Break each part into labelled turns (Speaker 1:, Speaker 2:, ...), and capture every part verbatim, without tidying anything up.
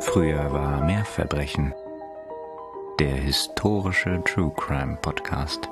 Speaker 1: Früher war mehr Verbrechen. Der historische True Crime Podcast.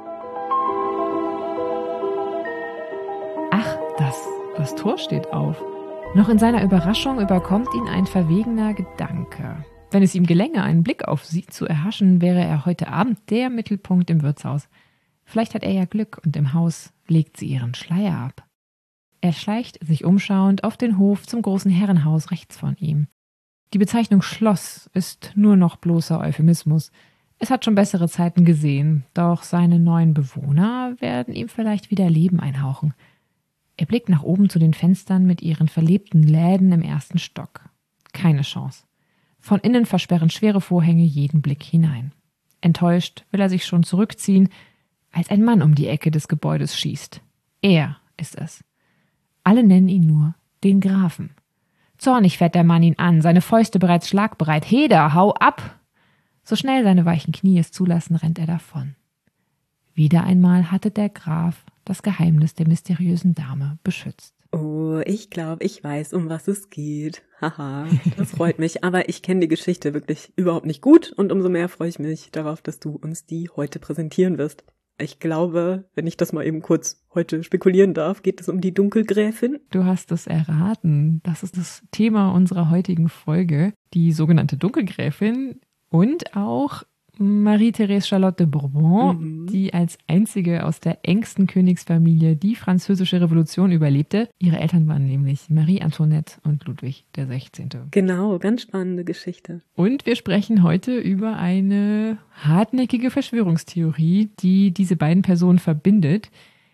Speaker 2: Ach, das, das Tor steht auf. Noch in seiner Überraschung überkommt ihn ein verwegener Gedanke. Wenn es ihm gelänge, einen Blick auf sie zu erhaschen, wäre er heute Abend der Mittelpunkt im Wirtshaus. Vielleicht hat er ja Glück und im Haus legt sie ihren Schleier ab. Er schleicht sich umschauend auf den Hof zum großen Herrenhaus rechts von ihm. Die Bezeichnung Schloss ist nur noch bloßer Euphemismus. Es hat schon bessere Zeiten gesehen, doch seine neuen Bewohner werden ihm vielleicht wieder Leben einhauchen. Er blickt nach oben zu den Fenstern mit ihren verlebten Läden im ersten Stock. Keine Chance. Von innen versperren schwere Vorhänge jeden Blick hinein. Enttäuscht will er sich schon zurückziehen, als ein Mann um die Ecke des Gebäudes schießt. Er ist es. Alle nennen ihn nur den Grafen. Zornig fährt der Mann ihn an, seine Fäuste bereits schlagbereit. Heda, hau ab! So schnell seine weichen Knie es zulassen, rennt er davon. Wieder einmal hatte der Graf das Geheimnis der mysteriösen Dame beschützt.
Speaker 3: Oh, ich glaube, ich weiß, um was es geht. Haha, das freut mich. Aber ich kenne die Geschichte wirklich überhaupt nicht gut und umso mehr freue ich mich darauf, dass du uns die heute präsentieren wirst. Ich glaube, wenn ich das mal eben kurz heute spekulieren darf, geht es um die Dunkelgräfin.
Speaker 2: Du hast es erraten. Das ist das Thema unserer heutigen Folge, die sogenannte Dunkelgräfin und auch Marie-Thérèse Charlotte de Bourbon, mhm. die als einzige aus der engsten Königsfamilie die französische Revolution überlebte. Ihre Eltern waren nämlich Marie Antoinette und Ludwig der Sechzehnte.
Speaker 3: Genau, ganz spannende Geschichte.
Speaker 2: Und wir sprechen heute über eine hartnäckige Verschwörungstheorie, die diese beiden Personen verbindet.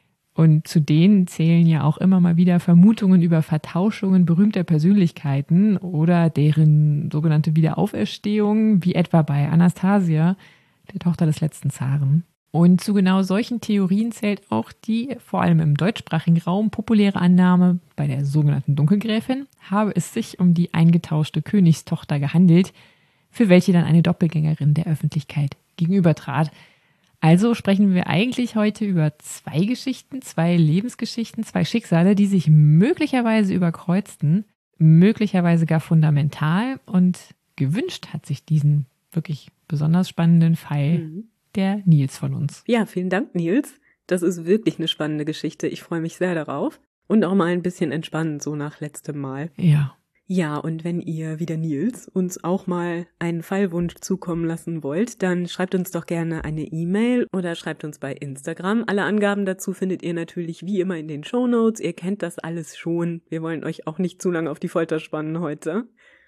Speaker 2: Und zu denen zählen ja auch immer mal wieder Vermutungen über Vertauschungen berühmter Persönlichkeiten oder deren sogenannte Wiederauferstehung, wie etwa bei Anastasia, der Tochter des letzten Zaren. Und zu genau solchen Theorien zählt auch die, vor allem im deutschsprachigen Raum, populäre Annahme, bei der sogenannten Dunkelgräfin habe es sich um die eingetauschte Königstochter gehandelt, für welche dann eine Doppelgängerin der Öffentlichkeit gegenübertrat. Also sprechen wir eigentlich heute über zwei Geschichten, zwei Lebensgeschichten, zwei Schicksale, die sich möglicherweise überkreuzten, möglicherweise gar fundamental, und gewünscht hat sich diesen wirklich besonders spannenden Fall mhm. der Nils von uns.
Speaker 3: Ja, vielen Dank, Nils. Das ist wirklich eine spannende Geschichte. Ich freue mich sehr darauf. Und auch mal ein bisschen entspannend, so nach letztem Mal.
Speaker 2: Ja.
Speaker 3: Ja, und wenn ihr, wie der Nils, uns auch mal einen Fallwunsch zukommen lassen wollt, dann schreibt uns doch gerne eine E-Mail oder schreibt uns bei Instagram. Alle Angaben dazu findet ihr natürlich wie immer in den Shownotes. Ihr kennt das alles schon. Wir wollen euch auch nicht zu lange auf die Folter spannen heute.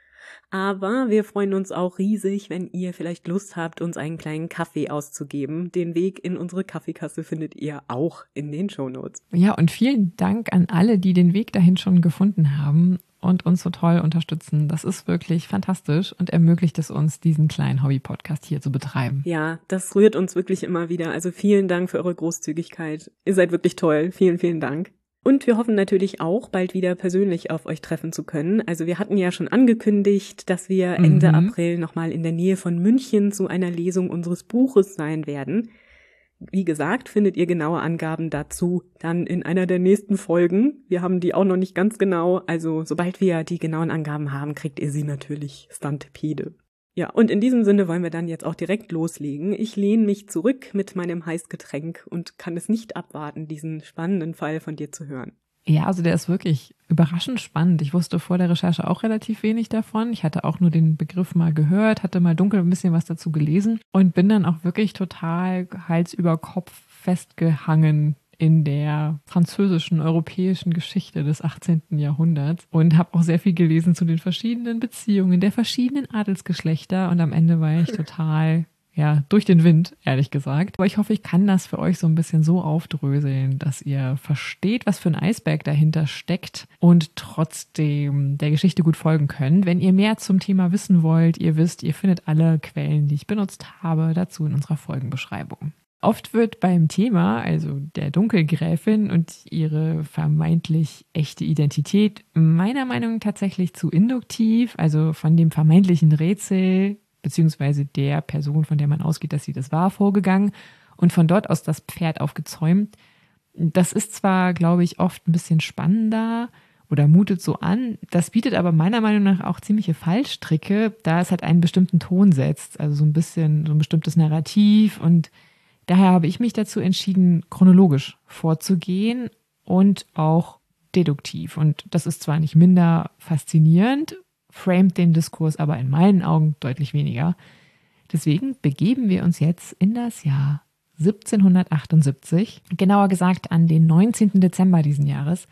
Speaker 3: Aber wir freuen uns auch riesig, wenn ihr vielleicht Lust habt, uns einen kleinen Kaffee auszugeben. Den Weg in unsere Kaffeekasse findet ihr auch in den Shownotes.
Speaker 2: Ja, und vielen Dank an alle, die den Weg dahin schon gefunden haben und uns so toll unterstützen. Das ist wirklich fantastisch und ermöglicht es uns, diesen kleinen Hobby-Podcast hier zu betreiben.
Speaker 3: Ja, das rührt uns wirklich immer wieder. Also vielen Dank für eure Großzügigkeit. Ihr seid wirklich toll. Vielen, vielen Dank. Und wir hoffen natürlich auch, bald wieder persönlich auf euch treffen zu können. Also wir hatten ja schon angekündigt, dass wir Ende mhm. April nochmal in der Nähe von München zu einer Lesung unseres Buches sein werden. Wie gesagt, findet ihr genaue Angaben dazu dann in einer der nächsten Folgen. Wir haben die auch noch nicht ganz genau. Also sobald wir die genauen Angaben haben, kriegt ihr sie natürlich stantepede. Ja, und in diesem Sinne wollen wir dann jetzt auch direkt loslegen. Ich lehne mich zurück mit meinem Heißgetränk und kann es nicht abwarten, diesen spannenden Fall von dir zu hören.
Speaker 2: Ja, also der ist wirklich überraschend spannend. Ich wusste vor der Recherche auch relativ wenig davon. Ich hatte auch nur den Begriff mal gehört, hatte mal dunkel ein bisschen was dazu gelesen und bin dann auch wirklich total Hals über Kopf festgehangen in der französischen, europäischen Geschichte des achtzehnten Jahrhunderts und habe auch sehr viel gelesen zu den verschiedenen Beziehungen der verschiedenen Adelsgeschlechter und am Ende war ich total, ja, durch den Wind, ehrlich gesagt. Aber ich hoffe, ich kann das für euch so ein bisschen so aufdröseln, dass ihr versteht, was für ein Eisberg dahinter steckt und trotzdem der Geschichte gut folgen könnt. Wenn ihr mehr zum Thema wissen wollt, ihr wisst, ihr findet alle Quellen, die ich benutzt habe, dazu in unserer Folgenbeschreibung. Oft wird beim Thema, also der Dunkelgräfin und ihre vermeintlich echte Identität, meiner Meinung nach tatsächlich zu induktiv, also von dem vermeintlichen Rätsel beziehungsweise der Person, von der man ausgeht, dass sie das war, vorgegangen und von dort aus das Pferd aufgezäumt. Das ist zwar, glaube ich, oft ein bisschen spannender oder mutet so an. Das bietet aber meiner Meinung nach auch ziemliche Fallstricke, da es halt einen bestimmten Ton setzt, also so ein bisschen so ein bestimmtes Narrativ. Und daher habe ich mich dazu entschieden, chronologisch vorzugehen und auch deduktiv. Und das ist zwar nicht minder faszinierend, framet den Diskurs aber in meinen Augen deutlich weniger. Deswegen begeben wir uns jetzt in das Jahr siebzehnhundertachtundsiebzig, genauer gesagt an den neunzehnten Dezember diesen Jahres.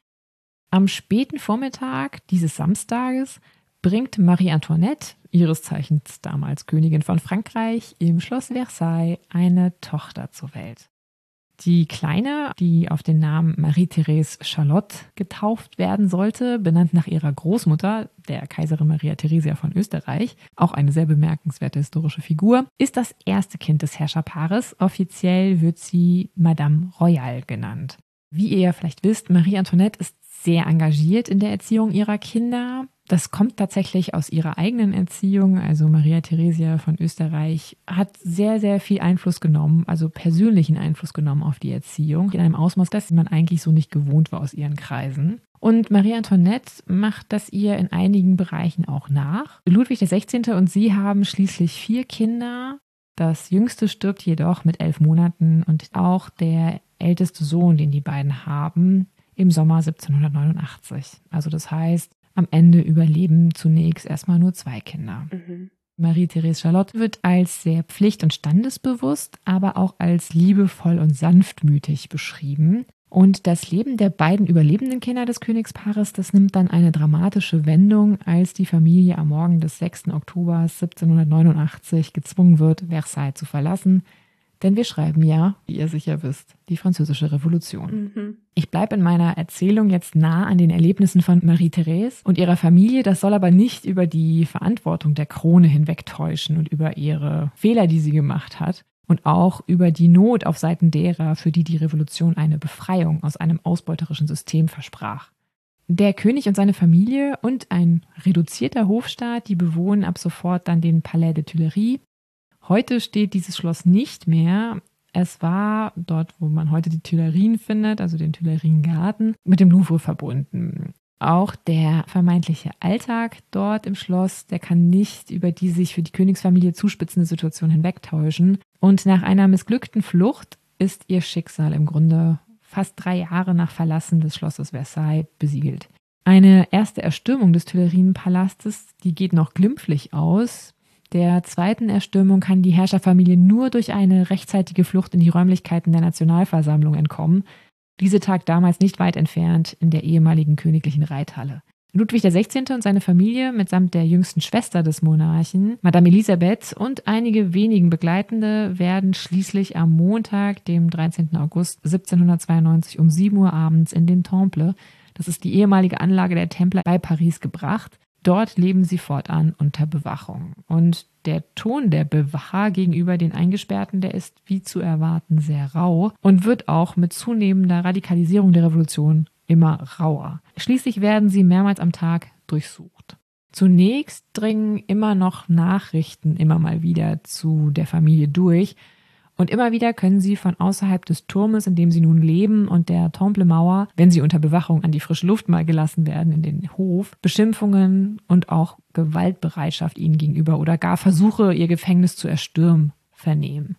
Speaker 2: Am späten Vormittag dieses Samstages bringt Marie Antoinette, ihres Zeichens damals Königin von Frankreich, im Schloss Versailles eine Tochter zur Welt. Die Kleine, die auf den Namen Marie-Thérèse Charlotte getauft werden sollte, benannt nach ihrer Großmutter, der Kaiserin Maria Theresia von Österreich, auch eine sehr bemerkenswerte historische Figur, ist das erste Kind des Herrscherpaares. Offiziell wird sie Madame Royale genannt. Wie ihr ja vielleicht wisst, Marie Antoinette ist sehr engagiert in der Erziehung ihrer Kinder. Das kommt tatsächlich aus ihrer eigenen Erziehung. Also Maria Theresia von Österreich hat sehr, sehr viel Einfluss genommen, also persönlichen Einfluss genommen auf die Erziehung, in einem Ausmaß, das man eigentlich so nicht gewohnt war aus ihren Kreisen. Und Marie Antoinette macht das ihr in einigen Bereichen auch nach. Ludwig der Sechzehnte und sie haben schließlich vier Kinder. Das jüngste stirbt jedoch mit elf Monaten und auch der älteste Sohn, den die beiden haben, im Sommer siebzehnhundertneunundachtzig. Also das heißt, am Ende überleben zunächst erstmal nur zwei Kinder. Mhm. Marie-Thérèse Charlotte wird als sehr pflicht- und standesbewusst, aber auch als liebevoll und sanftmütig beschrieben. Und das Leben der beiden überlebenden Kinder des Königspaares, das nimmt dann eine dramatische Wendung, als die Familie am Morgen des sechsten Oktober siebzehnhundertneunundachtzig gezwungen wird, Versailles zu verlassen. Denn wir schreiben ja, wie ihr sicher wisst, die Französische Revolution. Mhm. Ich bleibe in meiner Erzählung jetzt nah an den Erlebnissen von Marie-Thérèse und ihrer Familie. Das soll aber nicht über die Verantwortung der Krone hinwegtäuschen und über ihre Fehler, die sie gemacht hat. Und auch über die Not auf Seiten derer, für die die Revolution eine Befreiung aus einem ausbeuterischen System versprach. Der König und seine Familie und ein reduzierter Hofstaat, die bewohnen ab sofort dann den Palais des Tuileries. Heute steht dieses Schloss nicht mehr. Es war dort, wo man heute die Tuilerien findet, also den Tuileriengarten, mit dem Louvre verbunden. Auch der vermeintliche Alltag dort im Schloss, der kann nicht über die sich für die Königsfamilie zuspitzende Situation hinwegtäuschen. Und nach einer missglückten Flucht ist ihr Schicksal im Grunde fast drei Jahre nach Verlassen des Schlosses Versailles besiegelt. Eine erste Erstürmung des Tuilerienpalastes, die geht noch glimpflich aus. Der zweiten Erstürmung kann die Herrscherfamilie nur durch eine rechtzeitige Flucht in die Räumlichkeiten der Nationalversammlung entkommen. Diese tagt damals nicht weit entfernt in der ehemaligen königlichen Reithalle. Ludwig der Sechzehnte und seine Familie mitsamt der jüngsten Schwester des Monarchen, Madame Elisabeth, und einige wenigen Begleitende werden schließlich am Montag, dem dreizehnten August siebzehnhundertzweiundneunzig um sieben Uhr abends in den Temple, das ist die ehemalige Anlage der Templer bei Paris, gebracht. Dort leben sie fortan unter Bewachung. Und der Ton der Bewacher gegenüber den Eingesperrten, der ist wie zu erwarten sehr rau und wird auch mit zunehmender Radikalisierung der Revolution immer rauer. Schließlich werden sie mehrmals am Tag durchsucht. Zunächst dringen immer noch Nachrichten immer mal wieder zu der Familie durch. Und immer wieder können sie von außerhalb des Turmes, in dem sie nun leben, und der Temple-Mauer, wenn sie unter Bewachung an die frische Luft mal gelassen werden, in den Hof, Beschimpfungen und auch Gewaltbereitschaft ihnen gegenüber oder gar Versuche, ihr Gefängnis zu erstürmen, vernehmen.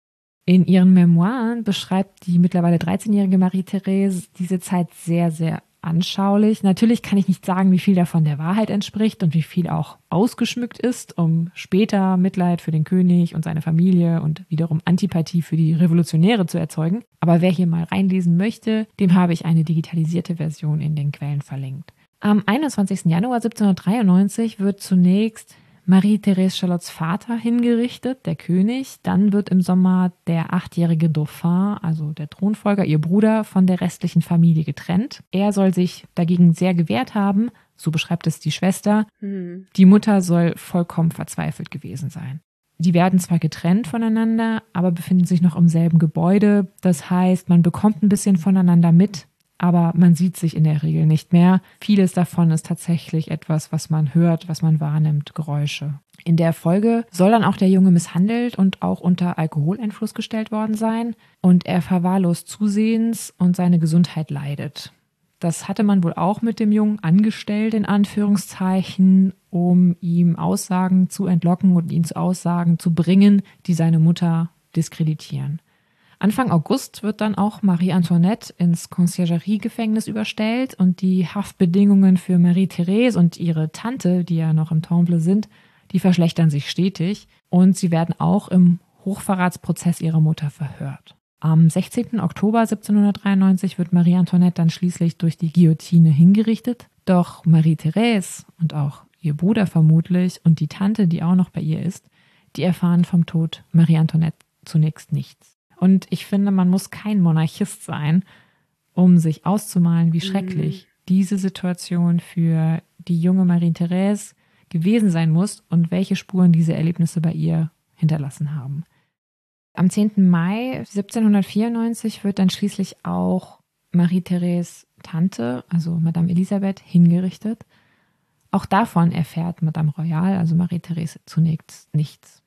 Speaker 2: In ihren Memoiren beschreibt die mittlerweile dreizehnjährige Marie-Thérèse diese Zeit sehr, sehr anschaulich. Natürlich kann ich nicht sagen, wie viel davon der Wahrheit entspricht und wie viel auch ausgeschmückt ist, um später Mitleid für den König und seine Familie und wiederum Antipathie für die Revolutionäre zu erzeugen. Aber wer hier mal reinlesen möchte, dem habe ich eine digitalisierte Version in den Quellen verlinkt. Am einundzwanzigsten Januar siebzehnhundertdreiundneunzig wird zunächst Marie-Thérèse Charlottes Vater hingerichtet, der König. Dann wird im Sommer der achtjährige Dauphin, also der Thronfolger, ihr Bruder, von der restlichen Familie getrennt. Er soll sich dagegen sehr gewehrt haben, so beschreibt es die Schwester. Hm. Die Mutter soll vollkommen verzweifelt gewesen sein. Die werden zwar getrennt voneinander, aber befinden sich noch im selben Gebäude. Das heißt, man bekommt ein bisschen voneinander mit, aber man sieht sich in der Regel nicht mehr. Vieles davon ist tatsächlich etwas, was man hört, was man wahrnimmt, Geräusche. In der Folge soll dann auch der Junge misshandelt und auch unter Alkoholeinfluss gestellt worden sein. Und er verwahrlost zusehends und seine Gesundheit leidet. Das hatte man wohl auch mit dem Jungen angestellt, in Anführungszeichen, um ihm Aussagen zu entlocken und ihn zu Aussagen zu bringen, die seine Mutter diskreditieren. Anfang August wird dann auch Marie Antoinette ins Conciergerie-Gefängnis überstellt und die Haftbedingungen für Marie-Therese und ihre Tante, die ja noch im Temple sind, die verschlechtern sich stetig und sie werden auch im Hochverratsprozess ihrer Mutter verhört. Am sechzehnten Oktober siebzehnhundertdreiundneunzig wird Marie Antoinette dann schließlich durch die Guillotine hingerichtet. Doch Marie-Therese und auch ihr Bruder vermutlich und die Tante, die auch noch bei ihr ist, die erfahren vom Tod Marie Antoinette zunächst nichts. Und ich finde, man muss kein Monarchist sein, um sich auszumalen, wie schrecklich mhm. diese Situation für die junge Marie-Therese gewesen sein muss und welche Spuren diese Erlebnisse bei ihr hinterlassen haben. Am zehnten Mai siebzehnhundertvierundneunzig wird dann schließlich auch Marie-Therese' Tante, also Madame Elisabeth, hingerichtet. Auch davon erfährt Madame Royale, also Marie-Therese, zunächst nichts.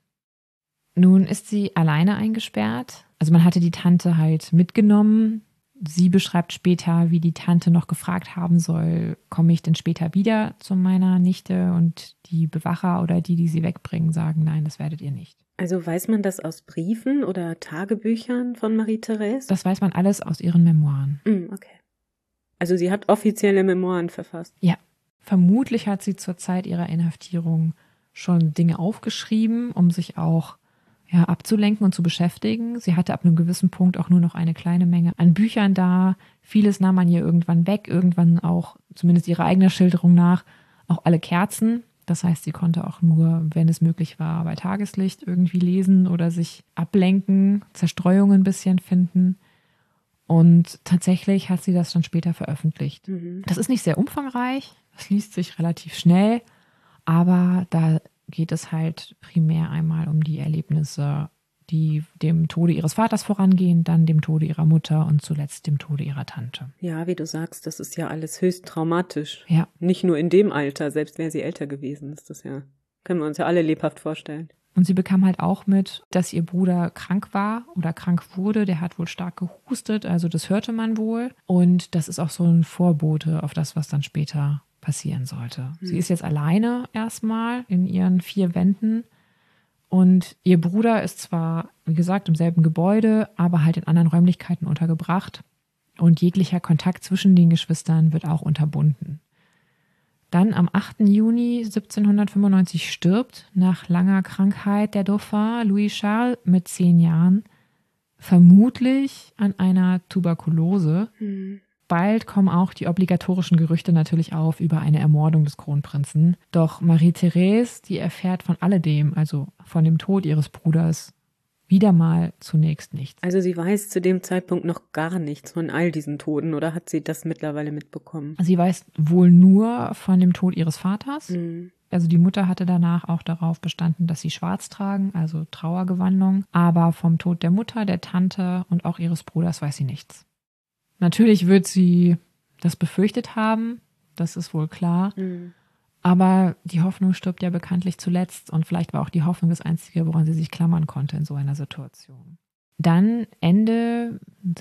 Speaker 2: Nun ist sie alleine eingesperrt. Also man hatte die Tante halt mitgenommen. Sie beschreibt später, wie die Tante noch gefragt haben soll, komme ich denn später wieder zu meiner Nichte? Und die Bewacher oder die, die sie wegbringen, sagen, nein, das werdet ihr nicht.
Speaker 3: Also weiß man das aus Briefen oder Tagebüchern von Marie-Therese?
Speaker 2: Das weiß man alles aus ihren Memoiren.
Speaker 3: Mm, okay. Also sie hat offizielle Memoiren verfasst?
Speaker 2: Ja. Vermutlich hat sie zur Zeit ihrer Inhaftierung schon Dinge aufgeschrieben, um sich auch ja, abzulenken und zu beschäftigen. Sie hatte ab einem gewissen Punkt auch nur noch eine kleine Menge an Büchern da. Vieles nahm man ihr irgendwann weg, irgendwann auch, zumindest ihrer eigenen Schilderung nach, auch alle Kerzen. Das heißt, sie konnte auch nur, wenn es möglich war, bei Tageslicht irgendwie lesen oder sich ablenken, Zerstreuungen ein bisschen finden. Und tatsächlich hat sie das dann später veröffentlicht. Mhm. Das ist nicht sehr umfangreich, es liest sich relativ schnell, aber da geht es halt primär einmal um die Erlebnisse, die dem Tode ihres Vaters vorangehen, dann dem Tode ihrer Mutter und zuletzt dem Tode ihrer Tante.
Speaker 3: Ja, wie du sagst, das ist ja alles höchst traumatisch.
Speaker 2: Ja.
Speaker 3: Nicht nur in dem Alter, selbst wäre sie älter gewesen, ist das ja, können wir uns ja alle lebhaft vorstellen.
Speaker 2: Und sie bekam halt auch mit, dass ihr Bruder krank war oder krank wurde. Der hat wohl stark gehustet, also das hörte man wohl. Und das ist auch so ein Vorbote auf das, was dann später passieren sollte. Mhm. Sie ist jetzt alleine erstmal in ihren vier Wänden. Und ihr Bruder ist zwar, wie gesagt, im selben Gebäude, aber halt in anderen Räumlichkeiten untergebracht. Und jeglicher Kontakt zwischen den Geschwistern wird auch unterbunden. Dann am achten Juni siebzehnhundertfünfundneunzig stirbt nach langer Krankheit der Dauphin Louis Charles mit zehn Jahren, vermutlich an einer Tuberkulose. Mhm. Bald kommen auch die obligatorischen Gerüchte natürlich auf über eine Ermordung des Kronprinzen. Doch Marie-Therese, die erfährt von alledem, also von dem Tod ihres Bruders, wieder mal zunächst nichts.
Speaker 3: Also sie weiß zu dem Zeitpunkt noch gar nichts von all diesen Toten, oder hat sie das mittlerweile mitbekommen?
Speaker 2: Sie weiß wohl nur von dem Tod ihres Vaters.
Speaker 3: Mhm.
Speaker 2: Also die Mutter hatte danach auch darauf bestanden, dass sie schwarz tragen, also Trauergewandung. Aber vom Tod der Mutter, der Tante und auch ihres Bruders weiß sie nichts. Natürlich wird sie das befürchtet haben, das ist wohl klar. Mhm. Aber die Hoffnung stirbt ja bekanntlich zuletzt und vielleicht war auch die Hoffnung das Einzige, woran sie sich klammern konnte in so einer Situation. Dann Ende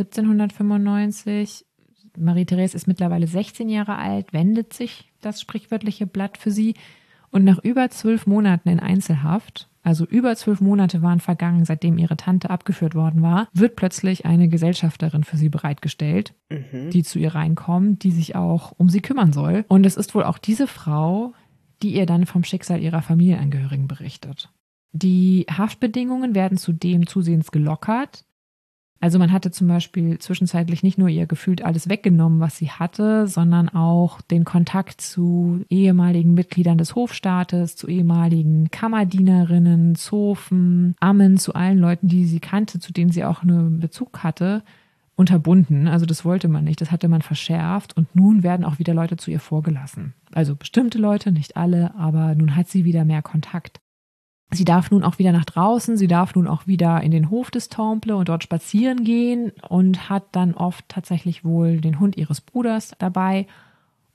Speaker 2: siebzehnhundertfünfundneunzig, Marie-Therese ist mittlerweile sechzehn Jahre alt, wendet sich das sprichwörtliche Blatt für sie und nach über zwölf Monaten in Einzelhaft, also über zwölf Monate waren vergangen, seitdem ihre Tante abgeführt worden war, wird plötzlich eine Gesellschafterin für sie bereitgestellt, mhm. die zu ihr reinkommt, die sich auch um sie kümmern soll. Und es ist wohl auch diese Frau, die ihr dann vom Schicksal ihrer Familienangehörigen berichtet. Die Haftbedingungen werden zudem zusehends gelockert. Also man hatte zum Beispiel zwischenzeitlich nicht nur ihr gefühlt alles weggenommen, was sie hatte, sondern auch den Kontakt zu ehemaligen Mitgliedern des Hofstaates, zu ehemaligen Kammerdienerinnen, Zofen, Ammen, zu allen Leuten, die sie kannte, zu denen sie auch einen Bezug hatte, unterbunden. Also das wollte man nicht, das hatte man verschärft und nun werden auch wieder Leute zu ihr vorgelassen. Also bestimmte Leute, nicht alle, aber nun hat sie wieder mehr Kontakt. Sie darf nun auch wieder nach draußen, sie darf nun auch wieder in den Hof des Temple und dort spazieren gehen und hat dann oft tatsächlich wohl den Hund ihres Bruders dabei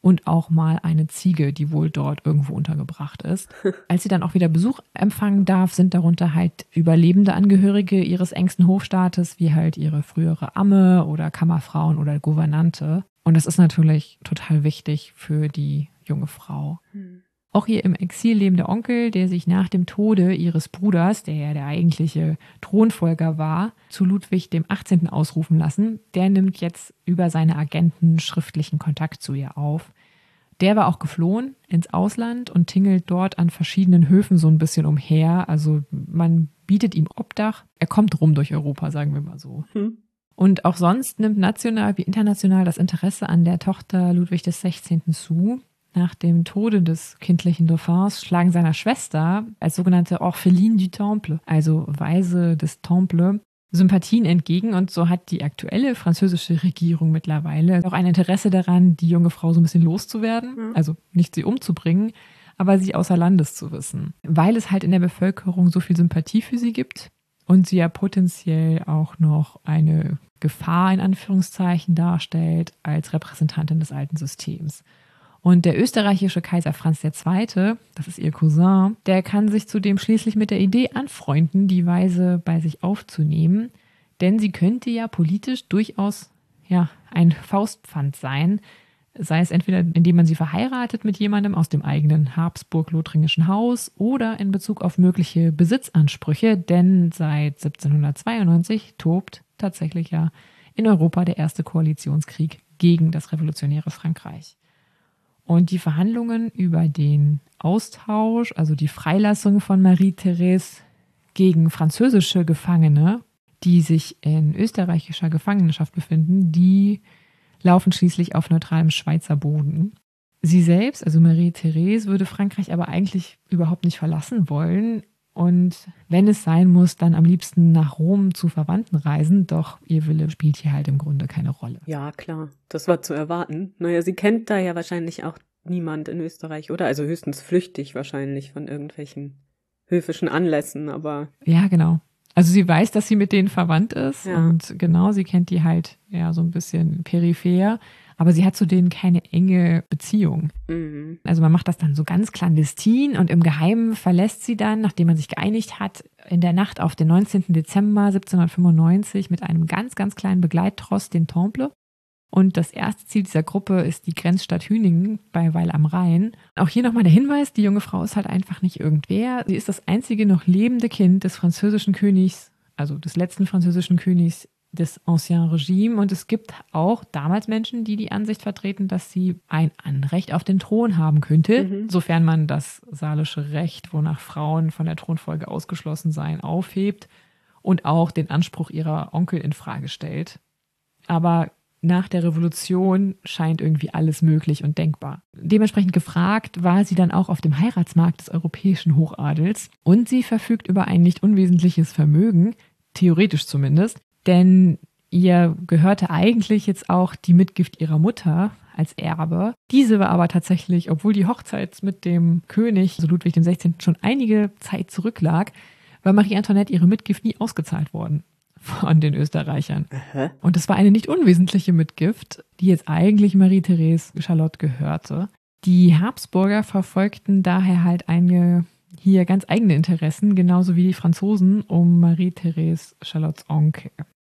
Speaker 2: und auch mal eine Ziege, die wohl dort irgendwo untergebracht ist. Als sie dann auch wieder Besuch empfangen darf, sind darunter halt überlebende Angehörige ihres engsten Hofstaates, wie halt ihre frühere Amme oder Kammerfrauen oder Gouvernante. Und das ist natürlich total wichtig für die junge Frau. Hm. Auch ihr im Exil lebende Onkel, der sich nach dem Tode ihres Bruders, der ja der eigentliche Thronfolger war, zu Ludwig dem achtzehnten ausrufen lassen, der nimmt jetzt über seine Agenten schriftlichen Kontakt zu ihr auf. Der war auch geflohen ins Ausland und tingelt dort an verschiedenen Höfen so ein bisschen umher. Also man bietet ihm Obdach. Er kommt rum durch Europa, sagen wir mal so. Hm. Und auch sonst nimmt national wie international das Interesse an der Tochter Ludwig des sechzehnten zu. Nach dem Tode des kindlichen Dauphins schlagen seiner Schwester als sogenannte Orpheline du Temple, also Waise des Temple, Sympathien entgegen. Und so hat die aktuelle französische Regierung mittlerweile auch ein Interesse daran, die junge Frau so ein bisschen loszuwerden. Mhm. Also nicht sie umzubringen, aber sie außer Landes zu wissen. Weil es halt in der Bevölkerung so viel Sympathie für sie gibt und sie ja potenziell auch noch eine Gefahr in Anführungszeichen darstellt als Repräsentantin des alten Systems. Und der österreichische Kaiser Franz der Zweite., das ist ihr Cousin, der kann sich zudem schließlich mit der Idee anfreunden, die Waise bei sich aufzunehmen. Denn sie könnte ja politisch durchaus ja, ein Faustpfand sein, sei es entweder indem man sie verheiratet mit jemandem aus dem eigenen habsburg-lothringischen Haus oder in Bezug auf mögliche Besitzansprüche, denn seit siebzehnhundertzweiundneunzig tobt tatsächlich ja in Europa der erste Koalitionskrieg gegen das revolutionäre Frankreich. Und die Verhandlungen über den Austausch, also die Freilassung von Marie-Thérèse gegen französische Gefangene, die sich in österreichischer Gefangenschaft befinden, die laufen schließlich auf neutralem Schweizer Boden. Sie selbst, also Marie-Thérèse, würde Frankreich aber eigentlich überhaupt nicht verlassen wollen. Und wenn es sein muss, dann am liebsten nach Rom zu Verwandten reisen. Doch ihr Wille spielt hier halt im Grunde keine Rolle.
Speaker 3: Ja, klar. Das war zu erwarten. Naja, sie kennt da ja wahrscheinlich auch niemand in Österreich, oder? Also höchstens flüchtig wahrscheinlich von irgendwelchen höfischen Anlässen, aber...
Speaker 2: Ja, genau. Also sie weiß, dass sie mit denen verwandt ist.
Speaker 3: Ja.
Speaker 2: Und genau, sie kennt die halt ja so ein bisschen peripher. Aber sie hat zu denen keine enge Beziehung. Mhm. Also man macht das dann so ganz clandestin und im Geheimen verlässt sie dann, nachdem man sich geeinigt hat, in der Nacht auf den neunzehnten Dezember siebzehnhundertfünfundneunzig mit einem ganz, ganz kleinen Begleittross den Temple. Und das erste Ziel dieser Gruppe ist die Grenzstadt Hüningen bei Weil am Rhein. Auch hier nochmal der Hinweis, die junge Frau ist halt einfach nicht irgendwer. Sie ist das einzige noch lebende Kind des französischen Königs, also des letzten französischen Königs des Ancien Regime. Und es gibt auch damals Menschen, die die Ansicht vertreten, dass sie ein Anrecht auf den Thron haben könnte, mhm. sofern man das salische Recht, wonach Frauen von der Thronfolge ausgeschlossen seien, aufhebt und auch den Anspruch ihrer Onkel in Frage stellt. Aber nach der Revolution scheint irgendwie alles möglich und denkbar. Dementsprechend gefragt war sie dann auch auf dem Heiratsmarkt des europäischen Hochadels und sie verfügt über ein nicht unwesentliches Vermögen, theoretisch zumindest, denn ihr gehörte eigentlich jetzt auch die Mitgift ihrer Mutter als Erbe. Diese war aber tatsächlich, obwohl die Hochzeit mit dem König, also Ludwig dem sechzehnten., schon einige Zeit zurücklag, war Marie Antoinette ihre Mitgift nie ausgezahlt worden von den Österreichern. Aha. Und das war eine nicht unwesentliche Mitgift, die jetzt eigentlich Marie-Thérèse Charlotte gehörte. Die Habsburger verfolgten daher halt eine hier ganz eigene Interessen, genauso wie die Franzosen um Marie-Thérèse Charlottes Onkel.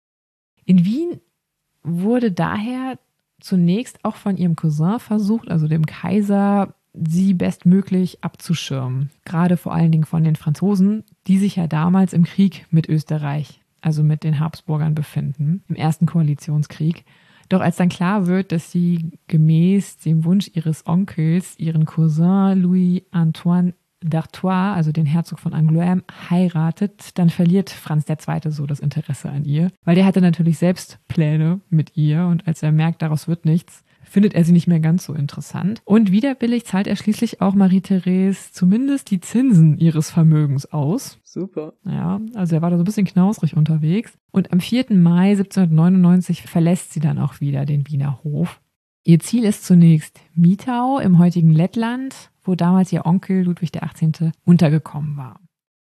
Speaker 2: In Wien wurde daher zunächst auch von ihrem Cousin versucht, also dem Kaiser, sie bestmöglich abzuschirmen. Gerade vor allen Dingen von den Franzosen, die sich ja damals im Krieg mit Österreich, also mit den Habsburgern, befinden, im ersten Koalitionskrieg. Doch als dann klar wird, dass sie gemäß dem Wunsch ihres Onkels ihren Cousin Louis-Antoine d'Artois, also den Herzog von Angoulême, heiratet, dann verliert Franz der Zweite so das Interesse an ihr, weil der hatte natürlich selbst Pläne mit ihr und als er merkt, daraus wird nichts, findet er sie nicht mehr ganz so interessant. Und widerwillig zahlt er schließlich auch Marie-Thérèse zumindest die Zinsen ihres Vermögens aus.
Speaker 3: Super.
Speaker 2: Ja, also er war da so ein bisschen knausrig unterwegs. Und am vierten Mai siebzehnhundertneunundneunzig verlässt sie dann auch wieder den Wiener Hof. Ihr Ziel ist zunächst Mitau im heutigen Lettland, wo damals ihr Onkel Ludwig der achtzehnte. untergekommen war.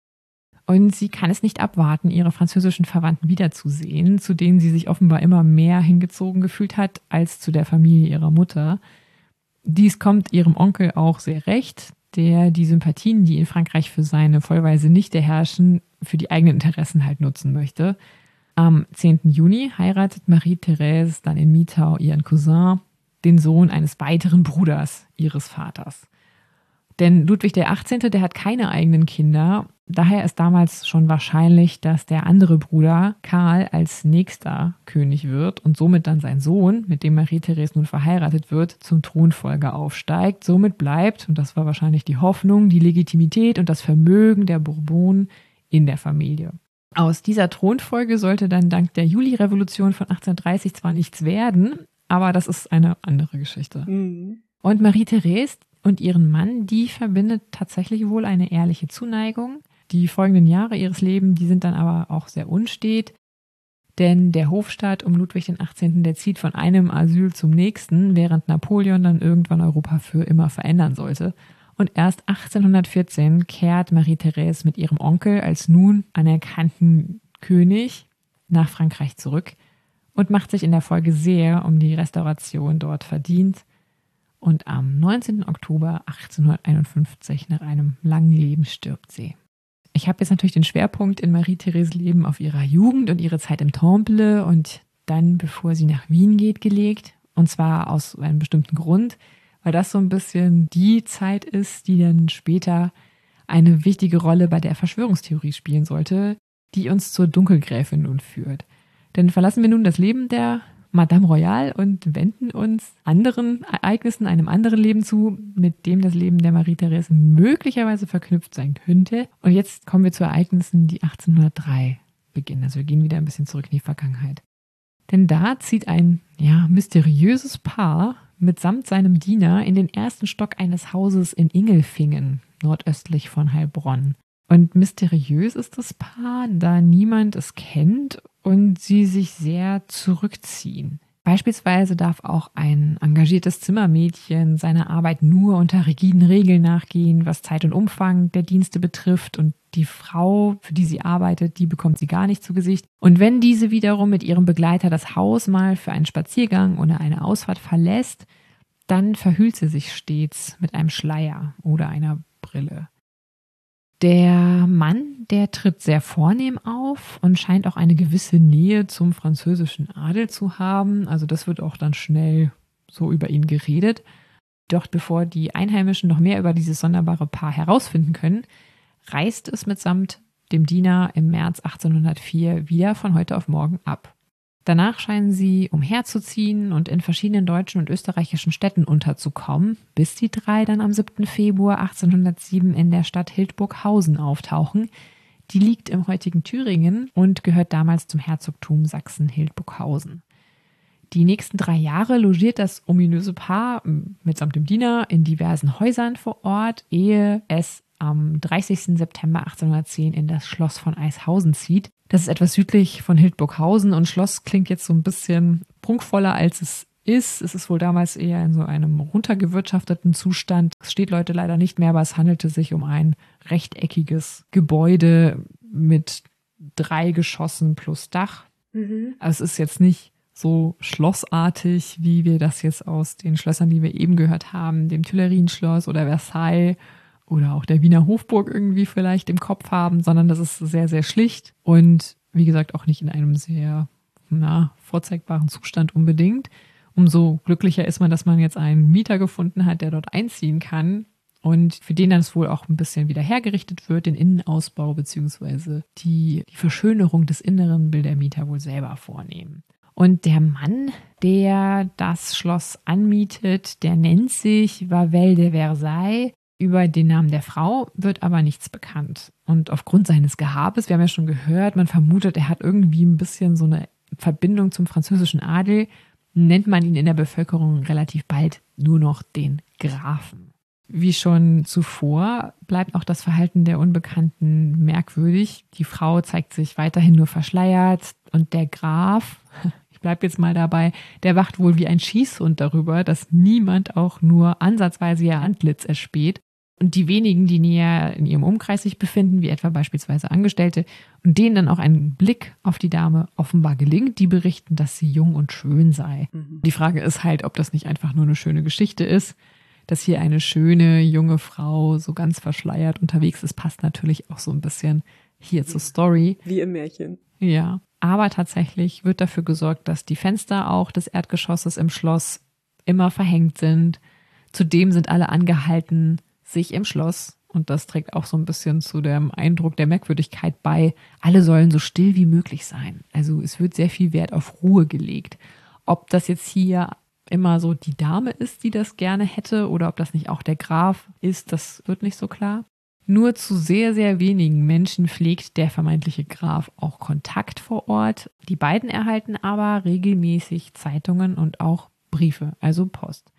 Speaker 2: Und sie kann es nicht abwarten, ihre französischen Verwandten wiederzusehen, zu denen sie sich offenbar immer mehr hingezogen gefühlt hat als zu der Familie ihrer Mutter. Dies kommt ihrem Onkel auch sehr recht, der die Sympathien, die in Frankreich für seine vollweise Nichte herrschen, für die eigenen Interessen halt nutzen möchte. Am zehnten Juni heiratet Marie-Thérèse dann in Mitau ihren Cousin, den Sohn eines weiteren Bruders ihres Vaters. Denn Ludwig der achtzehnte., der hat keine eigenen Kinder. Daher ist damals schon wahrscheinlich, dass der andere Bruder Karl als nächster König wird und somit dann sein Sohn, mit dem Marie-Thérèse nun verheiratet wird, zum Thronfolger aufsteigt. Somit bleibt, und das war wahrscheinlich die Hoffnung, die Legitimität und das Vermögen der Bourbonen in der Familie. Aus dieser Thronfolge sollte dann dank der Julirevolution von achtzehnhundertdreißig zwar nichts werden, aber das ist eine andere Geschichte. Mhm. Und Marie-Thérèse und ihren Mann, die verbindet tatsächlich wohl eine ehrliche Zuneigung. Die folgenden Jahre ihres Lebens, die sind dann aber auch sehr unstet, denn der Hofstaat um Ludwig den achtzehnten., der zieht von einem Asyl zum nächsten, während Napoleon dann irgendwann Europa für immer verändern sollte. Und erst achtzehnhundertvierzehn kehrt Marie-Thérèse mit ihrem Onkel als nun anerkannten König nach Frankreich zurück und macht sich in der Folge sehr um die Restauration dort verdient. Und am neunzehnten Oktober achtzehnhunderteinundfünfzig, nach einem langen Leben, stirbt sie. Ich habe jetzt natürlich den Schwerpunkt in Marie-Thérèse' Leben auf ihrer Jugend und ihre Zeit im Temple und dann, bevor sie nach Wien geht, gelegt. Und zwar aus einem bestimmten Grund, weil das so ein bisschen die Zeit ist, die dann später eine wichtige Rolle bei der Verschwörungstheorie spielen sollte, die uns zur Dunkelgräfin nun führt. Denn verlassen wir nun das Leben der Madame Royale und wenden uns anderen Ereignissen, einem anderen Leben zu, mit dem das Leben der Marie-Thérèse möglicherweise verknüpft sein könnte. Und jetzt kommen wir zu Ereignissen, die achtzehnhundertdrei beginnen. Also wir gehen wieder ein bisschen zurück in die Vergangenheit. Denn da zieht ein ja, mysteriöses Paar mitsamt seinem Diener in den ersten Stock eines Hauses in Ingelfingen, nordöstlich von Heilbronn. Und mysteriös ist das Paar, da niemand es kennt und sie sich sehr zurückziehen. Beispielsweise darf auch ein engagiertes Zimmermädchen seiner Arbeit nur unter rigiden Regeln nachgehen, was Zeit und Umfang der Dienste betrifft. Und die Frau, für die sie arbeitet, die bekommt sie gar nicht zu Gesicht. Und wenn diese wiederum mit ihrem Begleiter das Haus mal für einen Spaziergang oder eine Ausfahrt verlässt, dann verhüllt sie sich stets mit einem Schleier oder einer Brille. Der Mann, der tritt sehr vornehm auf und scheint auch eine gewisse Nähe zum französischen Adel zu haben. Also das wird auch dann schnell so über ihn geredet. Doch bevor die Einheimischen noch mehr über dieses sonderbare Paar herausfinden können, reist es mitsamt dem Diener im März achtzehnhundertvier wieder von heute auf morgen ab. Danach scheinen sie umherzuziehen und in verschiedenen deutschen und österreichischen Städten unterzukommen, bis die drei dann am siebten Februar achtzehnhundertsieben in der Stadt Hildburghausen auftauchen. Die liegt im heutigen Thüringen und gehört damals zum Herzogtum Sachsen-Hildburghausen. Die nächsten drei Jahre logiert das ominöse Paar mitsamt dem Diener in diversen Häusern vor Ort, ehe es am dreißigsten September achtzehnhundertzehn in das Schloss von Eishausen zieht. Das ist etwas südlich von Hildburghausen und Schloss klingt jetzt so ein bisschen prunkvoller, als es ist. Es ist wohl damals eher in so einem runtergewirtschafteten Zustand. Es steht Leute leider nicht mehr, aber es handelte sich um ein rechteckiges Gebäude mit drei Geschossen plus Dach. Mhm. Also es ist jetzt nicht so schlossartig, wie wir das jetzt aus den Schlössern, die wir eben gehört haben, dem Tuilerienschloss oder Versailles oder auch der Wiener Hofburg irgendwie vielleicht im Kopf haben, sondern das ist sehr, sehr schlicht und wie gesagt auch nicht in einem sehr na, vorzeigbaren Zustand unbedingt. Umso glücklicher ist man, dass man jetzt einen Mieter gefunden hat, der dort einziehen kann und für den dann es wohl auch ein bisschen wieder hergerichtet wird, den Innenausbau bzw. die, die Verschönerung des Inneren will der Mieter wohl selber vornehmen. Und der Mann, der das Schloss anmietet, der nennt sich Wavel de Versailles. Über den Namen der Frau wird aber nichts bekannt. Und aufgrund seines Gehabes, wir haben ja schon gehört, man vermutet, er hat irgendwie ein bisschen so eine Verbindung zum französischen Adel, nennt man ihn in der Bevölkerung relativ bald nur noch den Grafen. Wie schon zuvor bleibt auch das Verhalten der Unbekannten merkwürdig. Die Frau zeigt sich weiterhin nur verschleiert und der Graf, ich bleibe jetzt mal dabei, der wacht wohl wie ein Schießhund darüber, dass niemand auch nur ansatzweise ihr Antlitz erspäht. Und die wenigen, die näher in ihrem Umkreis sich befinden, wie etwa beispielsweise Angestellte, und denen dann auch ein Blick auf die Dame offenbar gelingt, die berichten, dass sie jung und schön sei. Mhm. Die Frage ist halt, ob das nicht einfach nur eine schöne Geschichte ist, dass hier eine schöne junge Frau so ganz verschleiert unterwegs ist, passt natürlich auch so ein bisschen hier zur Story.
Speaker 3: Wie im Märchen.
Speaker 2: Ja, aber tatsächlich wird dafür gesorgt, dass die Fenster auch des Erdgeschosses im Schloss immer verhängt sind. Zudem sind alle angehalten, sich im Schloss, und das trägt auch so ein bisschen zu dem Eindruck der Merkwürdigkeit bei, alle sollen so still wie möglich sein. Also es wird sehr viel Wert auf Ruhe gelegt. Ob das jetzt hier immer so die Dame ist, die das gerne hätte, oder ob das nicht auch der Graf ist, das wird nicht so klar. Nur zu sehr, sehr wenigen Menschen pflegt der vermeintliche Graf auch Kontakt vor Ort. Die beiden erhalten aber regelmäßig Zeitungen und auch Briefe, also Post.